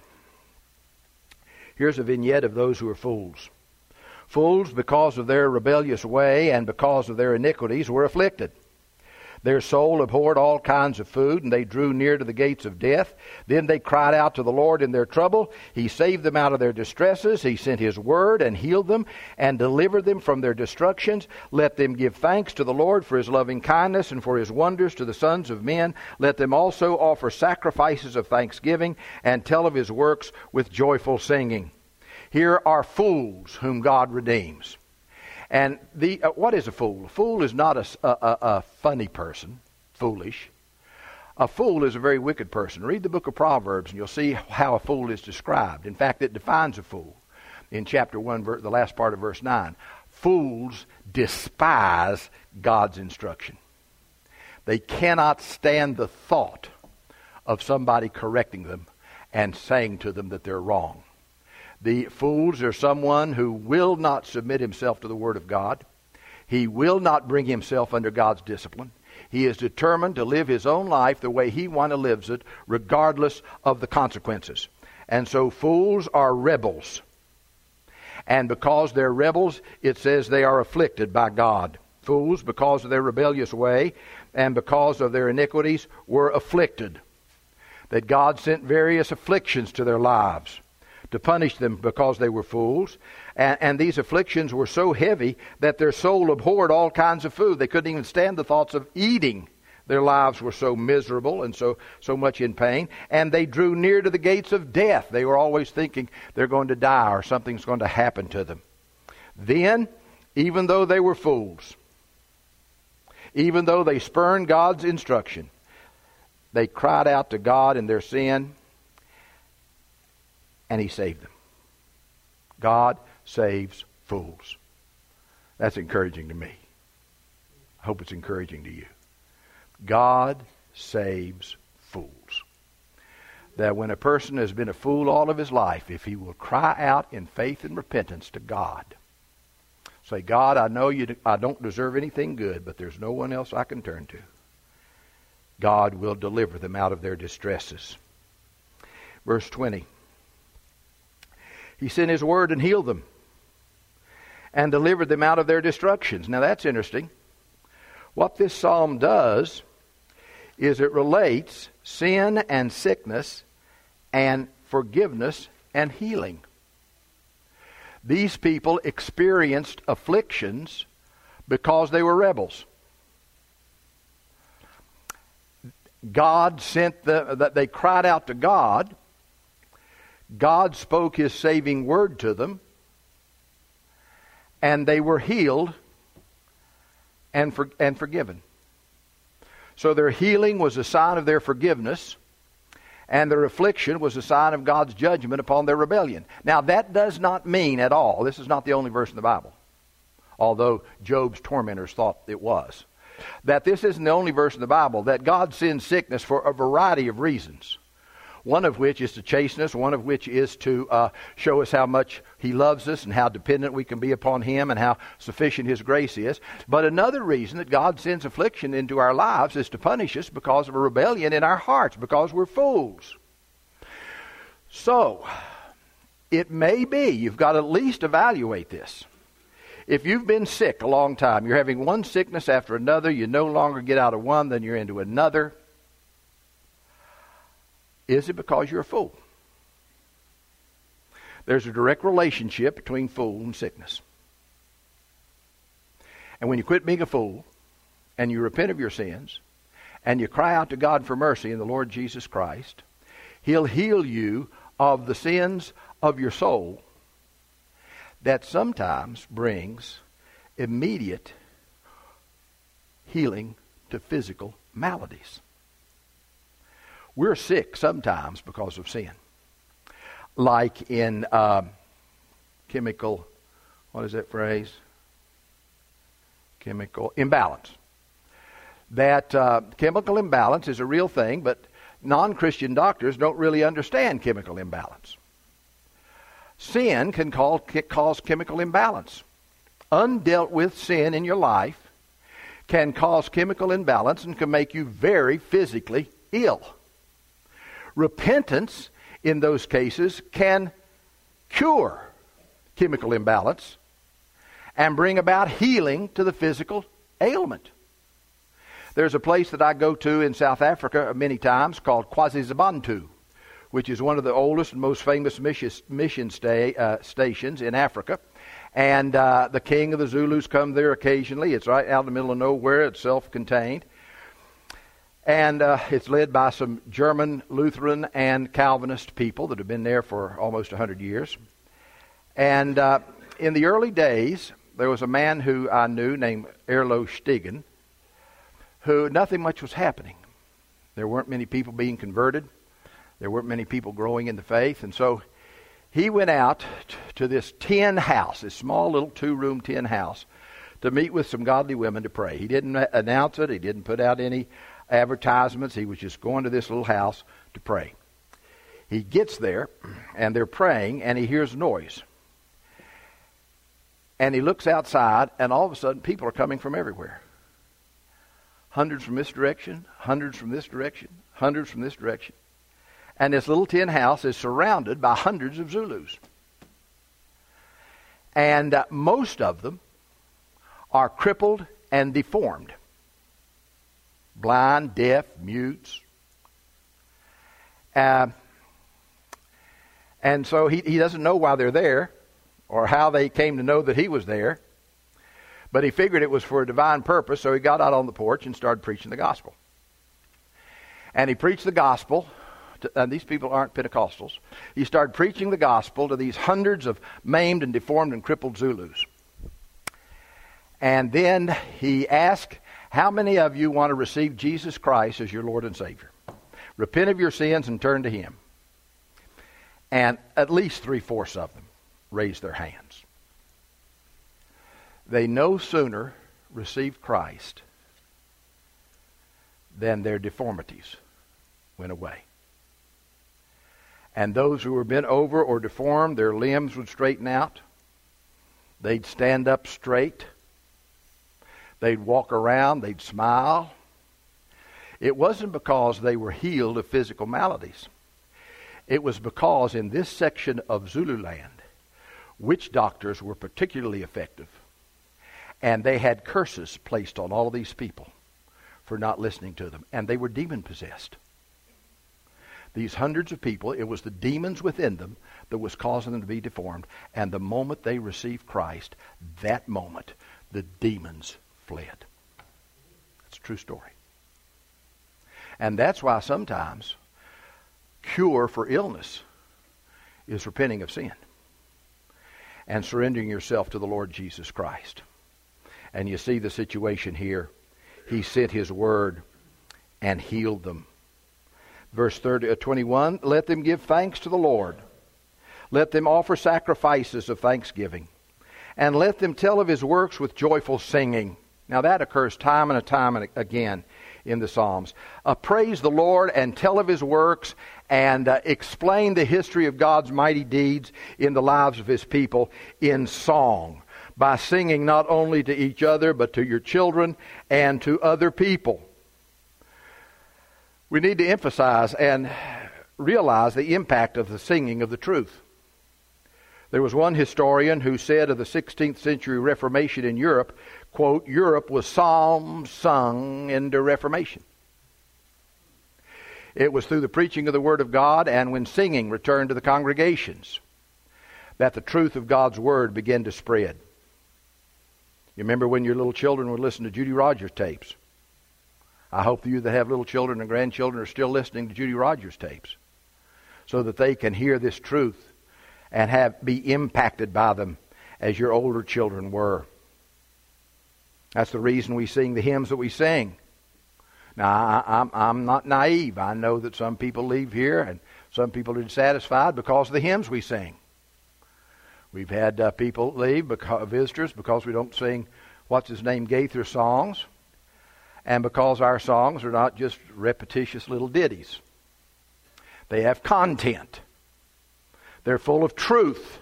Speaker 2: Here's a vignette of those who are fools. Fools, because of their rebellious way and because of their iniquities, were afflicted. Their soul abhorred all kinds of food, and they drew near to the gates of death. Then they cried out to the Lord in their trouble. He saved them out of their distresses. He sent his word and healed them and delivered them from their destructions. Let them give thanks to the Lord for his loving kindness and for his wonders to the sons of men. Let them also offer sacrifices of thanksgiving and tell of his works with joyful singing. Here are fools whom God redeems. And what is a fool? A fool is not a funny person, foolish. A fool is a very wicked person. Read the book of Proverbs and you'll see how a fool is described. In fact, it defines a fool in chapter 1, the last part of verse 9. Fools despise God's instruction. They cannot stand the thought of somebody correcting them and saying to them that they're wrong. The fools are someone who will not submit himself to the Word of God. He will not bring himself under God's discipline. He is determined to live his own life the way he wants to live it, regardless of the consequences. And so fools are rebels. And because they're rebels, it says they are afflicted by God. Fools, because of their rebellious way and because of their iniquities, were afflicted. That God sent various afflictions to their lives to punish them because they were fools. And these afflictions were so heavy that their soul abhorred all kinds of food. They couldn't even stand the thoughts of eating. Their lives were so miserable and so much in pain. And they drew near to the gates of death. They were always thinking they're going to die or something's going to happen to them. Then, even though they were fools, even though they spurned God's instruction, they cried out to God in their sin, and he saved them. God saves fools. That's encouraging to me. I hope it's encouraging to you. God saves fools. That when a person has been a fool all of his life, if he will cry out in faith and repentance to God, Say, God, I know I don't deserve anything good, but there's no one else I can turn to. God will deliver them out of their distresses. Verse 20. He sent His word and healed them and delivered them out of their destructions. Now that's interesting. What this psalm does is it relates sin and sickness and forgiveness and healing. These people experienced afflictions because they were rebels. God sent that they cried out to God. God spoke His saving word to them, and they were healed and forgiven. So their healing was a sign of their forgiveness, and their affliction was a sign of God's judgment upon their rebellion. Now that does not mean at all, this is not the only verse in the Bible, although Job's tormentors thought it was, that this isn't the only verse in the Bible, that God sends sickness for a variety of reasons. One of which is to chasten us, one of which is to show us how much He loves us and how dependent we can be upon Him and how sufficient His grace is. But another reason that God sends affliction into our lives is to punish us because of a rebellion in our hearts, because we're fools. So, it may be, you've got to at least evaluate this. If you've been sick a long time, you're having one sickness after another, you no longer get out of one, then you're into another. Is it because you're a fool? There's a direct relationship between fool and sickness. And when you quit being a fool, and you repent of your sins, and you cry out to God for mercy in the Lord Jesus Christ, He'll heal you of the sins of your soul that sometimes brings immediate healing to physical maladies. We're sick sometimes because of sin. Like in chemical, what is that phrase? Chemical imbalance. That chemical imbalance is a real thing, but non-Christian doctors don't really understand chemical imbalance. Sin can cause chemical imbalance. Undealt with sin in your life can cause chemical imbalance and can make you very physically ill. Repentance in those cases can cure chemical imbalance and bring about healing to the physical ailment. There's a place that I go to in South Africa many times called KwaZulu-Natal, which is one of the oldest and most famous mission stations in Africa. And the king of the Zulus come there occasionally. It's right out in the middle of nowhere. It's self-contained. And it's led by some German Lutheran and Calvinist people that have been there for almost 100 years. And in the early days, there was a man who I knew named Erlo Stegen, who nothing much was happening. There weren't many people being converted. There weren't many people growing in the faith. And so he went out to this tin house, this small little 2-room tin house, to meet with some godly women to pray. He didn't announce it. He didn't put out any advertisements. He was just going to this little house to pray. He gets there, and they're praying, and he hears noise. And he looks outside, and all of a sudden, people are coming from everywhere. Hundreds from this direction, hundreds from this direction, hundreds from this direction. And this little tin house is surrounded by hundreds of Zulus. And most of them are crippled and deformed. Blind, deaf, mutes. And so he doesn't know why they're there or how they came to know that he was there. But he figured it was for a divine purpose, so he got out on the porch and started preaching the gospel. And he preached the gospel, and these people aren't Pentecostals. He started preaching the gospel to these hundreds of maimed and deformed and crippled Zulus. And then he asked, how many of you want to receive Jesus Christ as your Lord and Savior? Repent of your sins and turn to Him. And at least 3/4 of them raised their hands. They no sooner received Christ than their deformities went away. And those who were bent over or deformed, their limbs would straighten out. They'd stand up straight. They'd walk around. They'd smile. It wasn't because they were healed of physical maladies. It was because in this section of Zululand, witch doctors were particularly effective. And they had curses placed on all of these people for not listening to them. And they were demon-possessed. These hundreds of people, it was the demons within them that was causing them to be deformed. And the moment they received Christ, that moment, the demons fled. It's a true story. And that's why sometimes cure for illness is repenting of sin and surrendering yourself to the Lord Jesus Christ. And you see the situation here. He sent His word and healed them. Verse 21, let them give thanks to the Lord. Let them offer sacrifices of thanksgiving. And let them tell of His works with joyful singing. Now that occurs time and time and again in the Psalms. Praise the Lord and tell of His works and explain the history of God's mighty deeds in the lives of His people in song, by singing not only to each other but to your children and to other people. We need to emphasize and realize the impact of the singing of the truth. There was one historian who said of the 16th century Reformation in Europe, quote, Europe was psalms sung into Reformation. It was through the preaching of the Word of God and when singing returned to the congregations that the truth of God's Word began to spread. You remember when your little children would listen to Judy Rogers tapes? I hope you that have little children and grandchildren are still listening to Judy Rogers tapes so that they can hear this truth and be impacted by them as your older children were. That's the reason we sing the hymns that we sing. Now, I'm not naive. I know that some people leave here and some people are dissatisfied because of the hymns we sing. We've had people leave, visitors, because we don't sing, Gaither songs, and because our songs are not just repetitious little ditties. They have content. They're full of truth.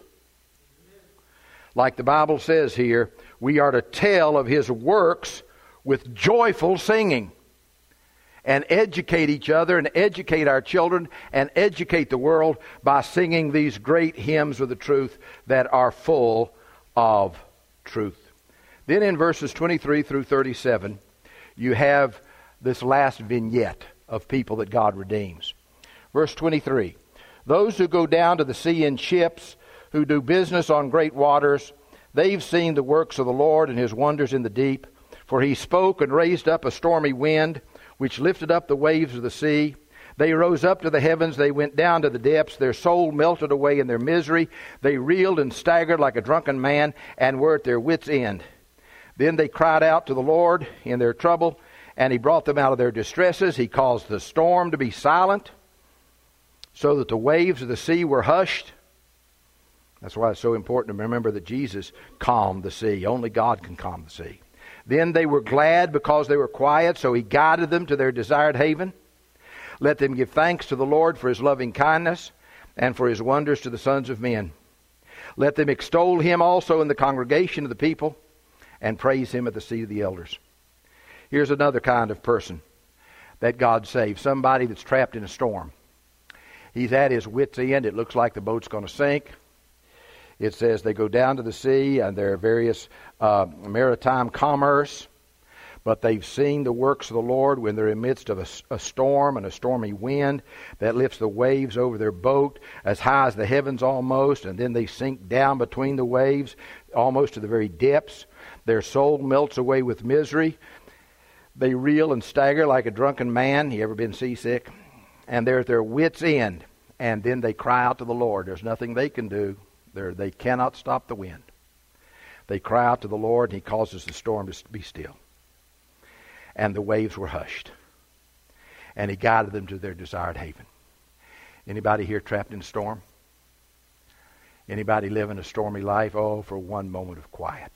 Speaker 2: Like the Bible says here, we are to tell of His works with joyful singing and educate each other and educate our children and educate the world by singing these great hymns of the truth that are full of truth. Then in verses 23 through 37, you have this last vignette of people that God redeems. Verse 23, those who go down to the sea in ships, who do business on great waters, they've seen the works of the Lord and His wonders in the deep. For He spoke and raised up a stormy wind, which lifted up the waves of the sea. They rose up to the heavens, they went down to the depths, their soul melted away in their misery. They reeled and staggered like a drunken man, and were at their wits' end. Then they cried out to the Lord in their trouble, and He brought them out of their distresses. He caused the storm to be silent, so that the waves of the sea were hushed. That's why it's so important to remember that Jesus calmed the sea. Only God can calm the sea. Then they were glad because they were quiet, so He guided them to their desired haven. Let them give thanks to the Lord for His loving kindness and for His wonders to the sons of men. Let them extol Him also in the congregation of the people and praise Him at the seat of the elders. Here's another kind of person that God saved. Somebody that's trapped in a storm. He's at his wit's end. It looks like the boat's going to sink. It says they go down to the sea and there are various maritime commerce. But they've seen the works of the Lord when they're in the midst of a storm and a stormy wind that lifts the waves over their boat as high as the heavens almost. And then they sink down between the waves almost to the very depths. Their soul melts away with misery. They reel and stagger like a drunken man. You ever been seasick? And they're at their wits' end. And then they cry out to the Lord. There's nothing they can do. They cannot stop the wind. They cry out to the Lord, and He causes the storm to be still. And the waves were hushed. And He guided them to their desired haven. Anybody here trapped in a storm? Anybody living a stormy life? Oh, for one moment of quiet.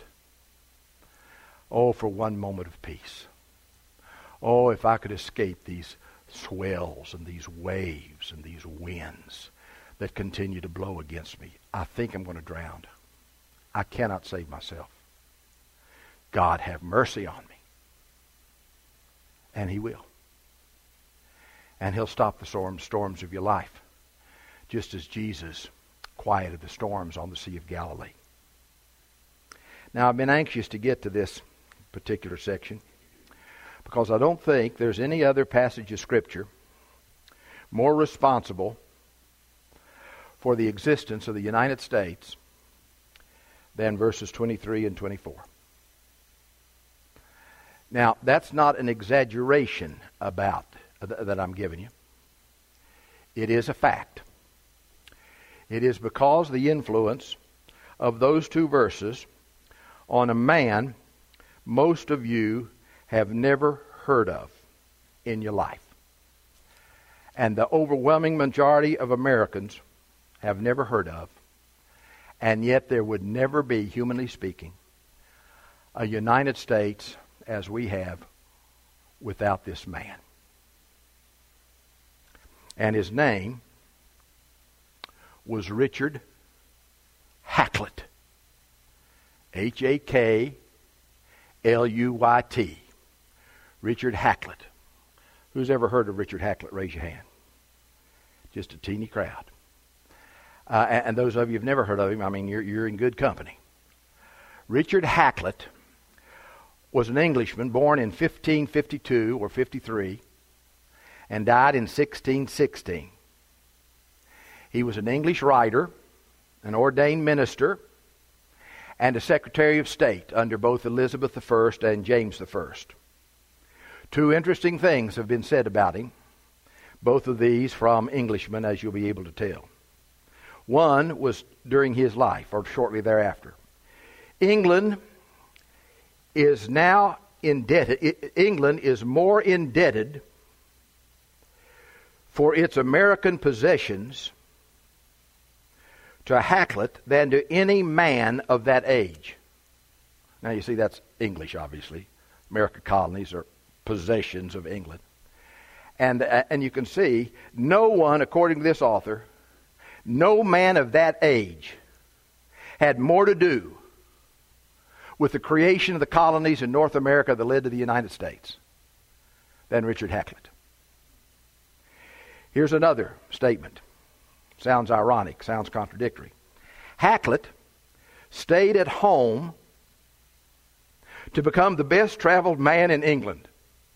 Speaker 2: Oh, for one moment of peace. Oh, if I could escape these swells and these waves and these winds that continue to blow against me. I think I'm going to drown. I cannot save myself. God, have mercy on me. And He will. And He'll stop the storms of your life, just as Jesus quieted the storms on the Sea of Galilee. Now, I've been anxious to get to this particular section because I don't think there's any other passage of Scripture more responsible for the existence of the United States than verses 23 and 24. Now, that's not an exaggeration about that I'm giving you. It is a fact. It is because the influence of those two verses on a man most of you have never heard of in your life. And the overwhelming majority of Americans have never heard of. And yet there would never be, humanly speaking, a United States as we have without this man. And his name was Richard Hakluyt. Hakluyt. Richard Hakluyt. Who's ever heard of Richard Hakluyt? Raise your hand. Just a teeny crowd. And those of you who've never heard of him, I mean, you're in good company. Richard Hakluyt was an Englishman born in 1552 or 53 and died in 1616. He was an English writer, an ordained minister, and a Secretary of State under both Elizabeth I and James I. Two interesting things have been said about him, both of these from Englishmen, as you'll be able to tell. One was during his life, or shortly thereafter. England is now indebted. England is more indebted for its American possessions to Hakluyt than to any man of that age. Now you see that's English, obviously. American colonies are possessions of England. And you can see no one, according to this author, no man of that age had more to do with the creation of the colonies in North America that led to the United States than Richard Hakluyt. Here's another statement. Sounds ironic, sounds contradictory. Hakluyt stayed at home to become the best traveled man in England.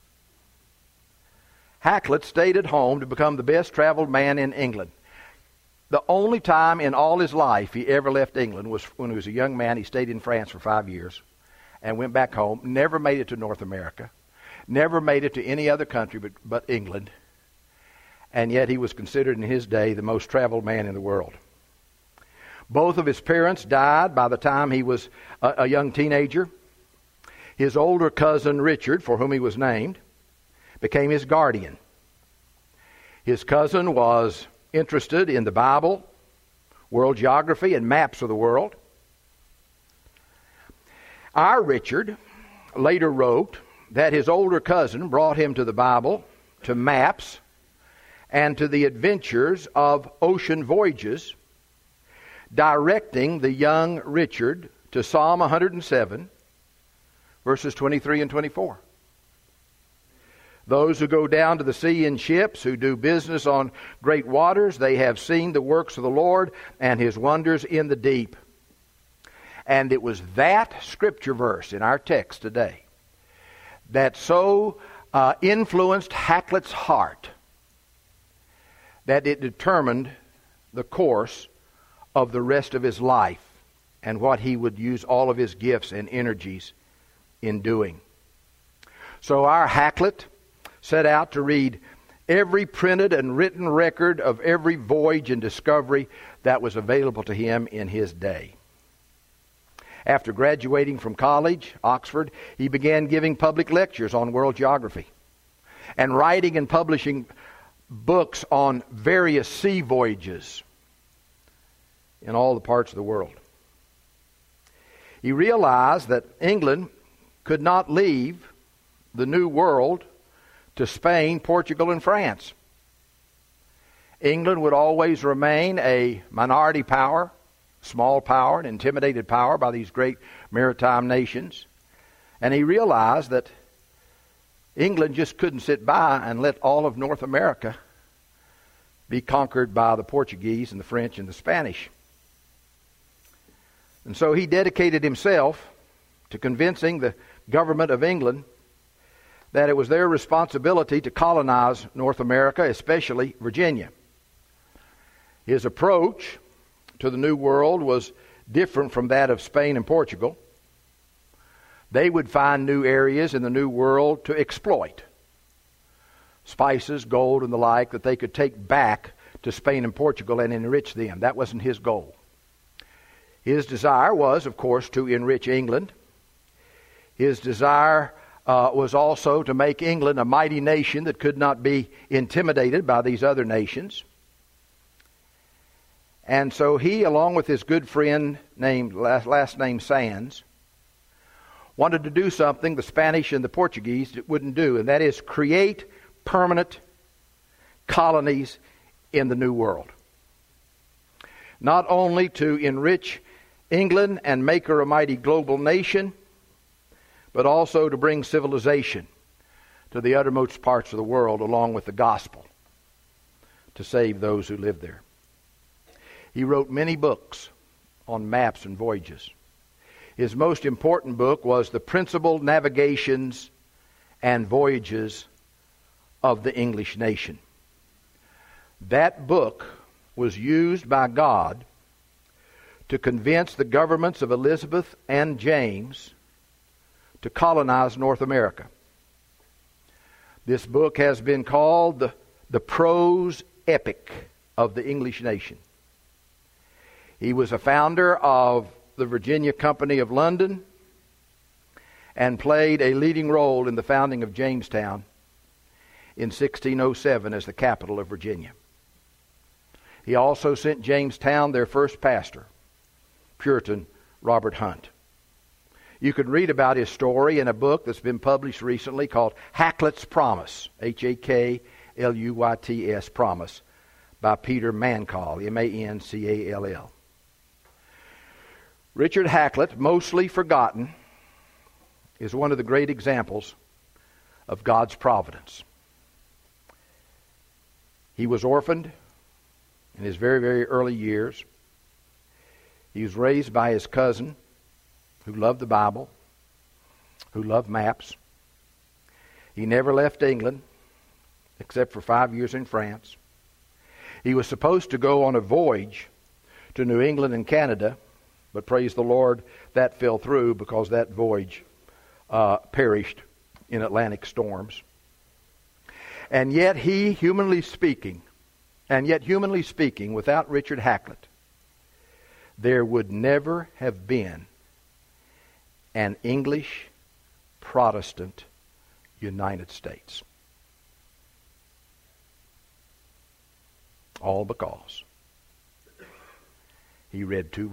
Speaker 2: Hakluyt stayed at home to become the best traveled man in England. The only time in all his life he ever left England was when he was a young man. He stayed in France for 5 years and went back home. Never made it to North America. Never made it to any other country but England. And yet he was considered in his day the most traveled man in the world. Both of his parents died by the time he was a young teenager. His older cousin Richard, for whom he was named, became his guardian. His cousin was interested in the Bible, world geography, and maps of the world. Our Richard later wrote that his older cousin brought him to the Bible, to maps, and to the adventures of ocean voyages, directing the young Richard to Psalm 107, verses 23 and 24. Those who go down to the sea in ships, who do business on great waters, they have seen the works of the Lord and His wonders in the deep. And it was that scripture verse in our text today that so influenced Hakluyt's heart that it determined the course of the rest of his life and what he would use all of his gifts and energies in doing. So our Hakluyt set out to read every printed and written record of every voyage and discovery that was available to him in his day. After graduating from college, Oxford, he began giving public lectures on world geography and writing and publishing books on various sea voyages in all the parts of the world. He realized that England could not leave the New World to Spain, Portugal, and France. England would always remain a minority power small power and intimidated power by these great maritime nations. And he realized that England just couldn't sit by and let all of North America be conquered by the Portuguese and the French and the Spanish. And so he dedicated himself to convincing the government of England that it was their responsibility to colonize North America, especially Virginia. His approach to the New World was different from that of Spain and Portugal. They would find new areas in the New World to exploit. Spices, gold, and the like that they could take back to Spain and Portugal and enrich them. That wasn't his goal. His desire was, of course, to enrich England. His desire was also to make England a mighty nation that could not be intimidated by these other nations. And so he, along with his good friend named last name Sands, wanted to do something the Spanish and the Portuguese wouldn't do, and that is create permanent colonies in the New World. Not only to enrich England and make her a mighty global nation, but also to bring civilization to the uttermost parts of the world along with the gospel to save those who live there. He wrote many books on maps and voyages. His most important book was The Principal Navigations and Voyages of the English Nation. That book was used by God to convince the governments of Elizabeth and James to colonize North America. This book has been called the prose epic of the English nation. He was a founder of the Virginia Company of London and played a leading role in the founding of Jamestown in 1607 as the capital of Virginia. He also sent Jamestown their first pastor, Puritan Robert Hunt. You can read about his story in a book that's been published recently called Hakluyt's Promise, Hakluyts Promise, by Peter Mancall, Mancall. Richard Hakluyt, mostly forgotten, is one of the great examples of God's providence. He was orphaned in his very, very early years. He was raised by his cousin, who loved the Bible, who loved maps. He never left England, except for 5 years in France. He was supposed to go on a voyage to New England and Canada, but praise the Lord, that fell through because that voyage perished in Atlantic storms. And yet humanly speaking, without Richard Hakluyt, there would never have been an English Protestant United States. All because he read two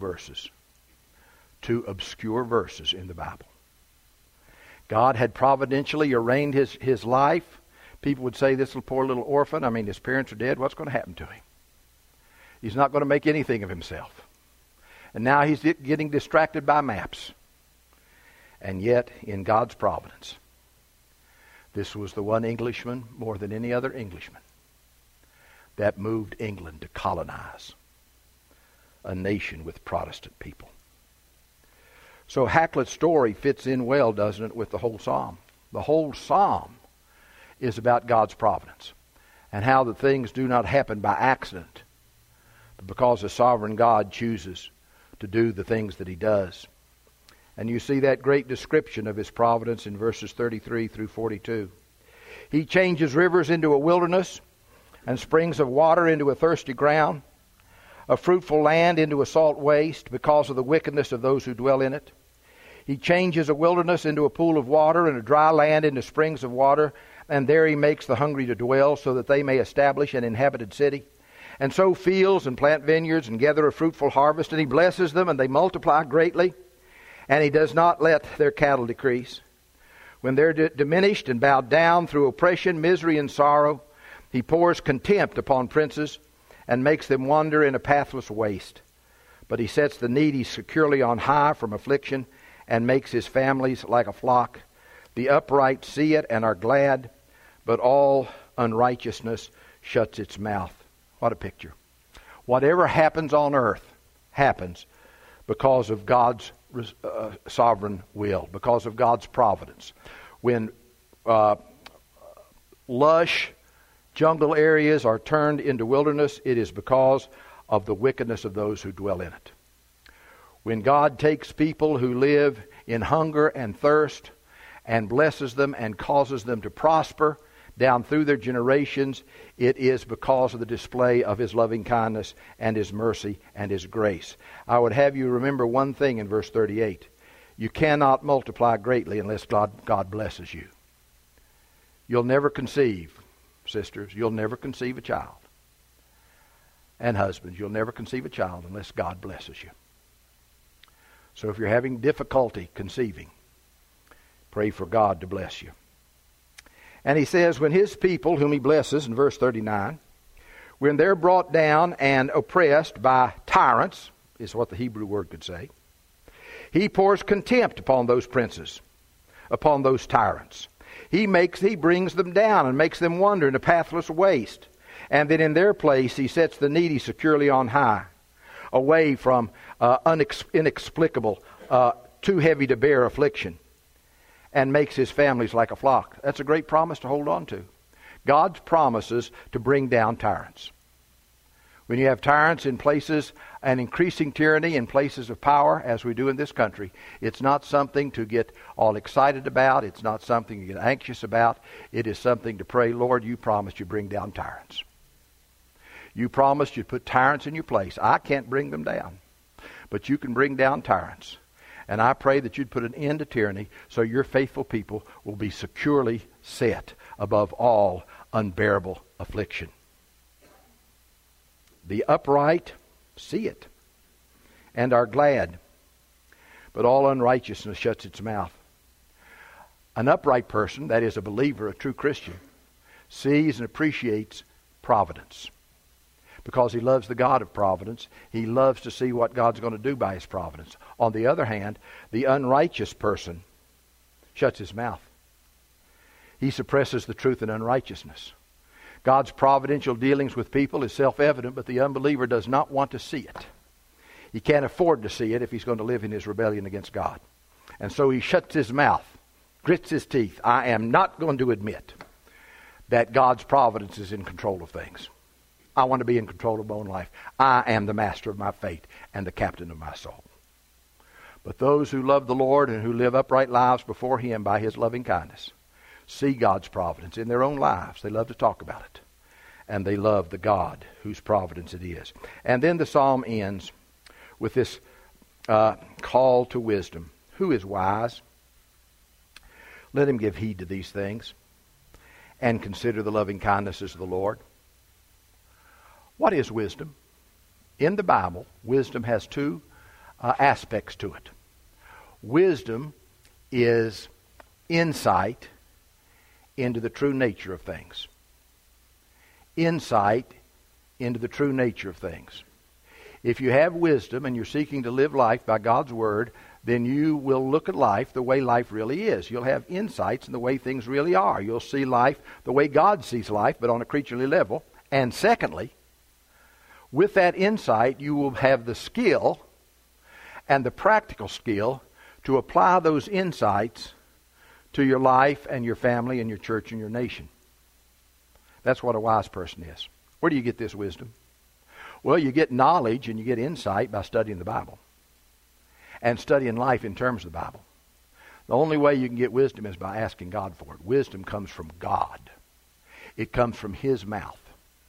Speaker 2: obscure verses in the Bible. God had providentially arranged his life. People would say, this poor little orphan, his parents are dead. What's going to happen to him? He's not going to make anything of himself. And now he's getting distracted by maps. And yet, in God's providence, this was the one Englishman, more than any other Englishman, that moved England to colonize a nation with Protestant people. So Hakluyt's story fits in well, doesn't it, with the whole psalm. The whole psalm is about God's providence and how the things do not happen by accident, but because the sovereign God chooses to do the things that he does. And you see that great description of his providence in verses 33 through 42. He changes rivers into a wilderness and springs of water into a thirsty ground, a fruitful land into a salt waste because of the wickedness of those who dwell in it. He changes a wilderness into a pool of water and a dry land into springs of water, and there he makes the hungry to dwell so that they may establish an inhabited city. And sow fields and plant vineyards and gather a fruitful harvest, and he blesses them and they multiply greatly. And he does not let their cattle decrease. When they're diminished and bowed down through oppression, misery, and sorrow, he pours contempt upon princes and makes them wander in a pathless waste. But he sets the needy securely on high from affliction and makes his families like a flock. The upright see it and are glad, but all unrighteousness shuts its mouth. What a picture. Whatever happens on earth happens because of God's sovereign will, because of God's providence. When lush jungle areas are turned into wilderness, it is because of the wickedness of those who dwell in it. When God takes people who live in hunger and thirst and blesses them and causes them to prosper down through their generations, it is because of the display of His loving kindness and His mercy and His grace. I would have you remember one thing in verse 38. You cannot multiply greatly unless God blesses you. You'll never conceive, sisters, you'll never conceive a child. And husbands, you'll never conceive a child unless God blesses you. So if you're having difficulty conceiving, pray for God to bless you. And he says, when His people, whom He blesses, in verse 39, when they're brought down and oppressed by tyrants, is what the Hebrew word could say, He pours contempt upon those princes, upon those tyrants. He brings them down and makes them wander in a pathless waste. And then in their place He sets the needy securely on high, away from inexplicable, too heavy to bear affliction, and makes His families like a flock. That's a great promise to hold on to. God's promises to bring down tyrants. When you have tyrants in places, and increasing tyranny in places of power, as we do in this country, it's not something to get all excited about. It's not something to get anxious about. It is something to pray, Lord, You promised You bring down tyrants. You promised You'd put tyrants in your place. I can't bring them down, but You can bring down tyrants. And I pray that You'd put an end to tyranny so Your faithful people will be securely set above all unbearable affliction. The upright see it and are glad, but all unrighteousness shuts its mouth. An upright person, that is a believer, a true Christian, sees and appreciates providence. Because he loves the God of providence, he loves to see what God's going to do by His providence. On the other hand, the unrighteous person shuts his mouth. He suppresses the truth in unrighteousness. God's providential dealings with people is self-evident, but the unbeliever does not want to see it. He can't afford to see it if he's going to live in his rebellion against God. And so he shuts his mouth, grits his teeth. I am not going to admit that God's providence is in control of things. I want to be in control of my own life. I am the master of my fate and the captain of my soul. But those who love the Lord and who live upright lives before Him by His loving kindness see God's providence in their own lives. They love to talk about it. And they love the God whose providence it is. And then the psalm ends with this call to wisdom. Who is wise? Let him give heed to these things and consider the loving kindnesses of the Lord. What is wisdom? In the Bible, wisdom has two aspects to it. Wisdom is insight into the true nature of things. Insight into the true nature of things. If you have wisdom and you're seeking to live life by God's Word, then you will look at life the way life really is. You'll have insights in the way things really are. You'll see life the way God sees life, but on a creaturely level. And secondly, with that insight, you will have the skill and the practical skill to apply those insights to your life and your family and your church and your nation. That's what a wise person is. Where do you get this wisdom? Well, you get knowledge and you get insight by studying the Bible and studying life in terms of the Bible. The only way you can get wisdom is by asking God for it. Wisdom comes from God. It comes from His mouth.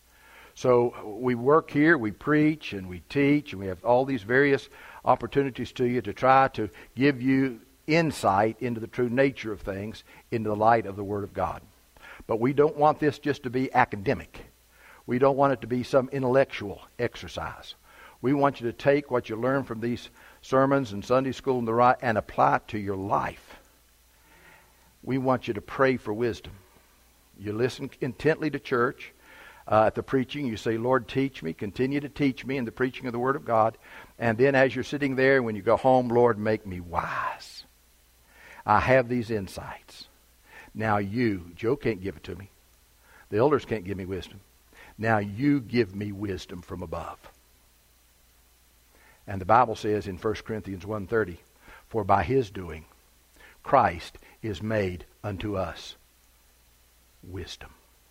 Speaker 2: So we work here, we preach and we teach, and we have all these various opportunities to you to try to give you insight into the true nature of things into the light of the Word of God. But we don't want this just to be academic. We don't want it to be some intellectual exercise. We want you to take what you learn from these sermons and Sunday school and apply it to your life. We want you to pray for wisdom. You listen intently to church. at the preaching. You say, Lord, teach me. Continue to teach me in the preaching of the Word of God. And then as you're sitting there, when you go home, Lord, make me wise. I have these insights. Now you, Joe can't give it to me. The elders can't give me wisdom. Now you give me wisdom from above. And the Bible says in 1 Corinthians 1:30, for by His doing, Christ is made unto us wisdom.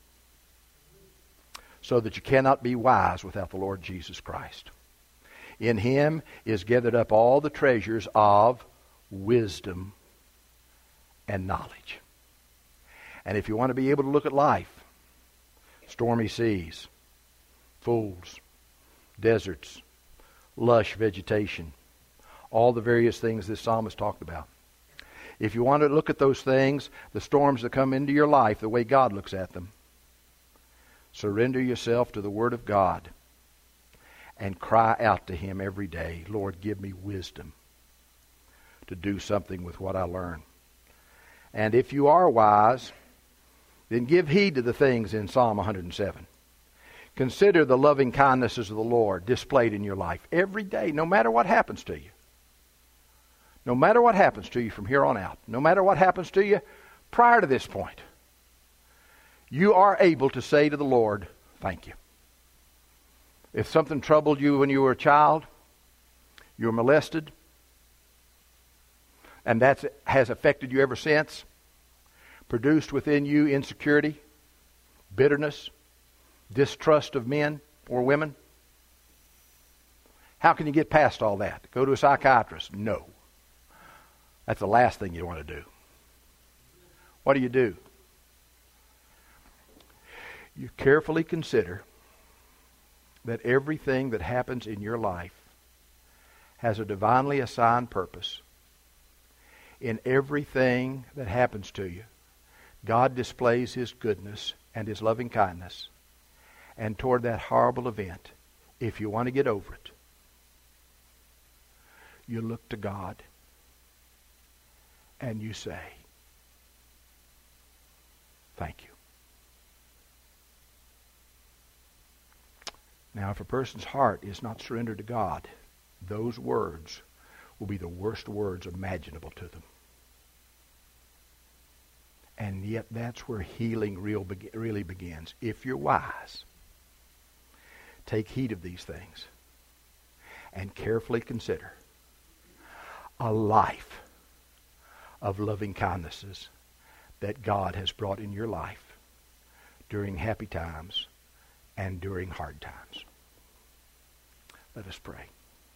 Speaker 2: So that you cannot be wise without the Lord Jesus Christ. In Him is gathered up all the treasures of wisdom and knowledge. And if you want to be able to look at life, stormy seas, fools, deserts, lush vegetation, all the various things this psalmist talked about. If you want to look at those things, the storms that come into your life, the way God looks at them, surrender yourself to the Word of God and cry out to Him every day, Lord, give me wisdom to do something with what I learn. And if you are wise, then give heed to the things in Psalm 107. Consider the loving kindnesses of the Lord displayed in your life every day, no matter what happens to you. No matter what happens to you from here on out, no matter what happens to you prior to this point, you are able to say to the Lord, thank you. If something troubled you when you were a child, you were molested, and that has affected you ever since, produced within you insecurity, bitterness, distrust of men or women, how can you get past all that? Go to a psychiatrist? No. That's the last thing you want to do. What do? You carefully consider that everything that happens in your life has a divinely assigned purpose. In everything that happens to you, God displays His goodness and His loving kindness. And toward that horrible event, if you want to get over it, you look to God and you say, thank you. Now, if a person's heart is not surrendered to God, those words will be the worst words imaginable to them. And yet that's where healing really begins. If you're wise, take heed of these things and carefully consider a life of loving kindnesses that God has brought in your life during happy times and during hard times. Let us pray.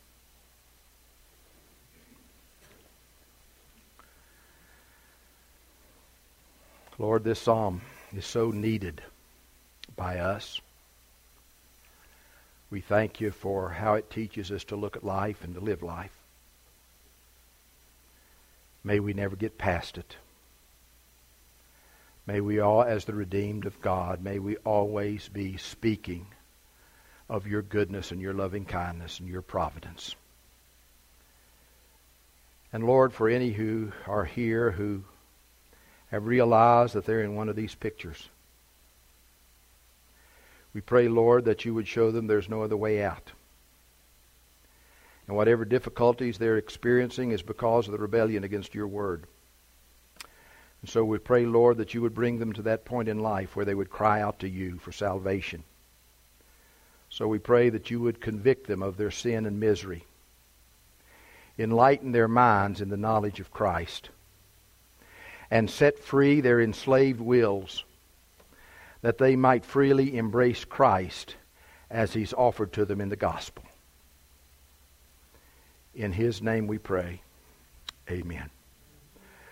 Speaker 2: Lord, this psalm is so needed by us. We thank you for how it teaches us to look at life and to live life. May we never get past it. May we all, as the redeemed of God, may we always be speaking of your goodness and your loving kindness and your providence. And Lord, for any who are here who have realized that they're in one of these pictures, we pray, Lord, that you would show them there's no other way out. And whatever difficulties they're experiencing is because of the rebellion against your word. And so we pray, Lord, that you would bring them to that point in life where they would cry out to you for salvation. So we pray that you would convict them of their sin and misery. Enlighten their minds in the knowledge of Christ. And set free their enslaved wills, that they might freely embrace Christ as He's offered to them in the gospel. In His name we pray. Amen.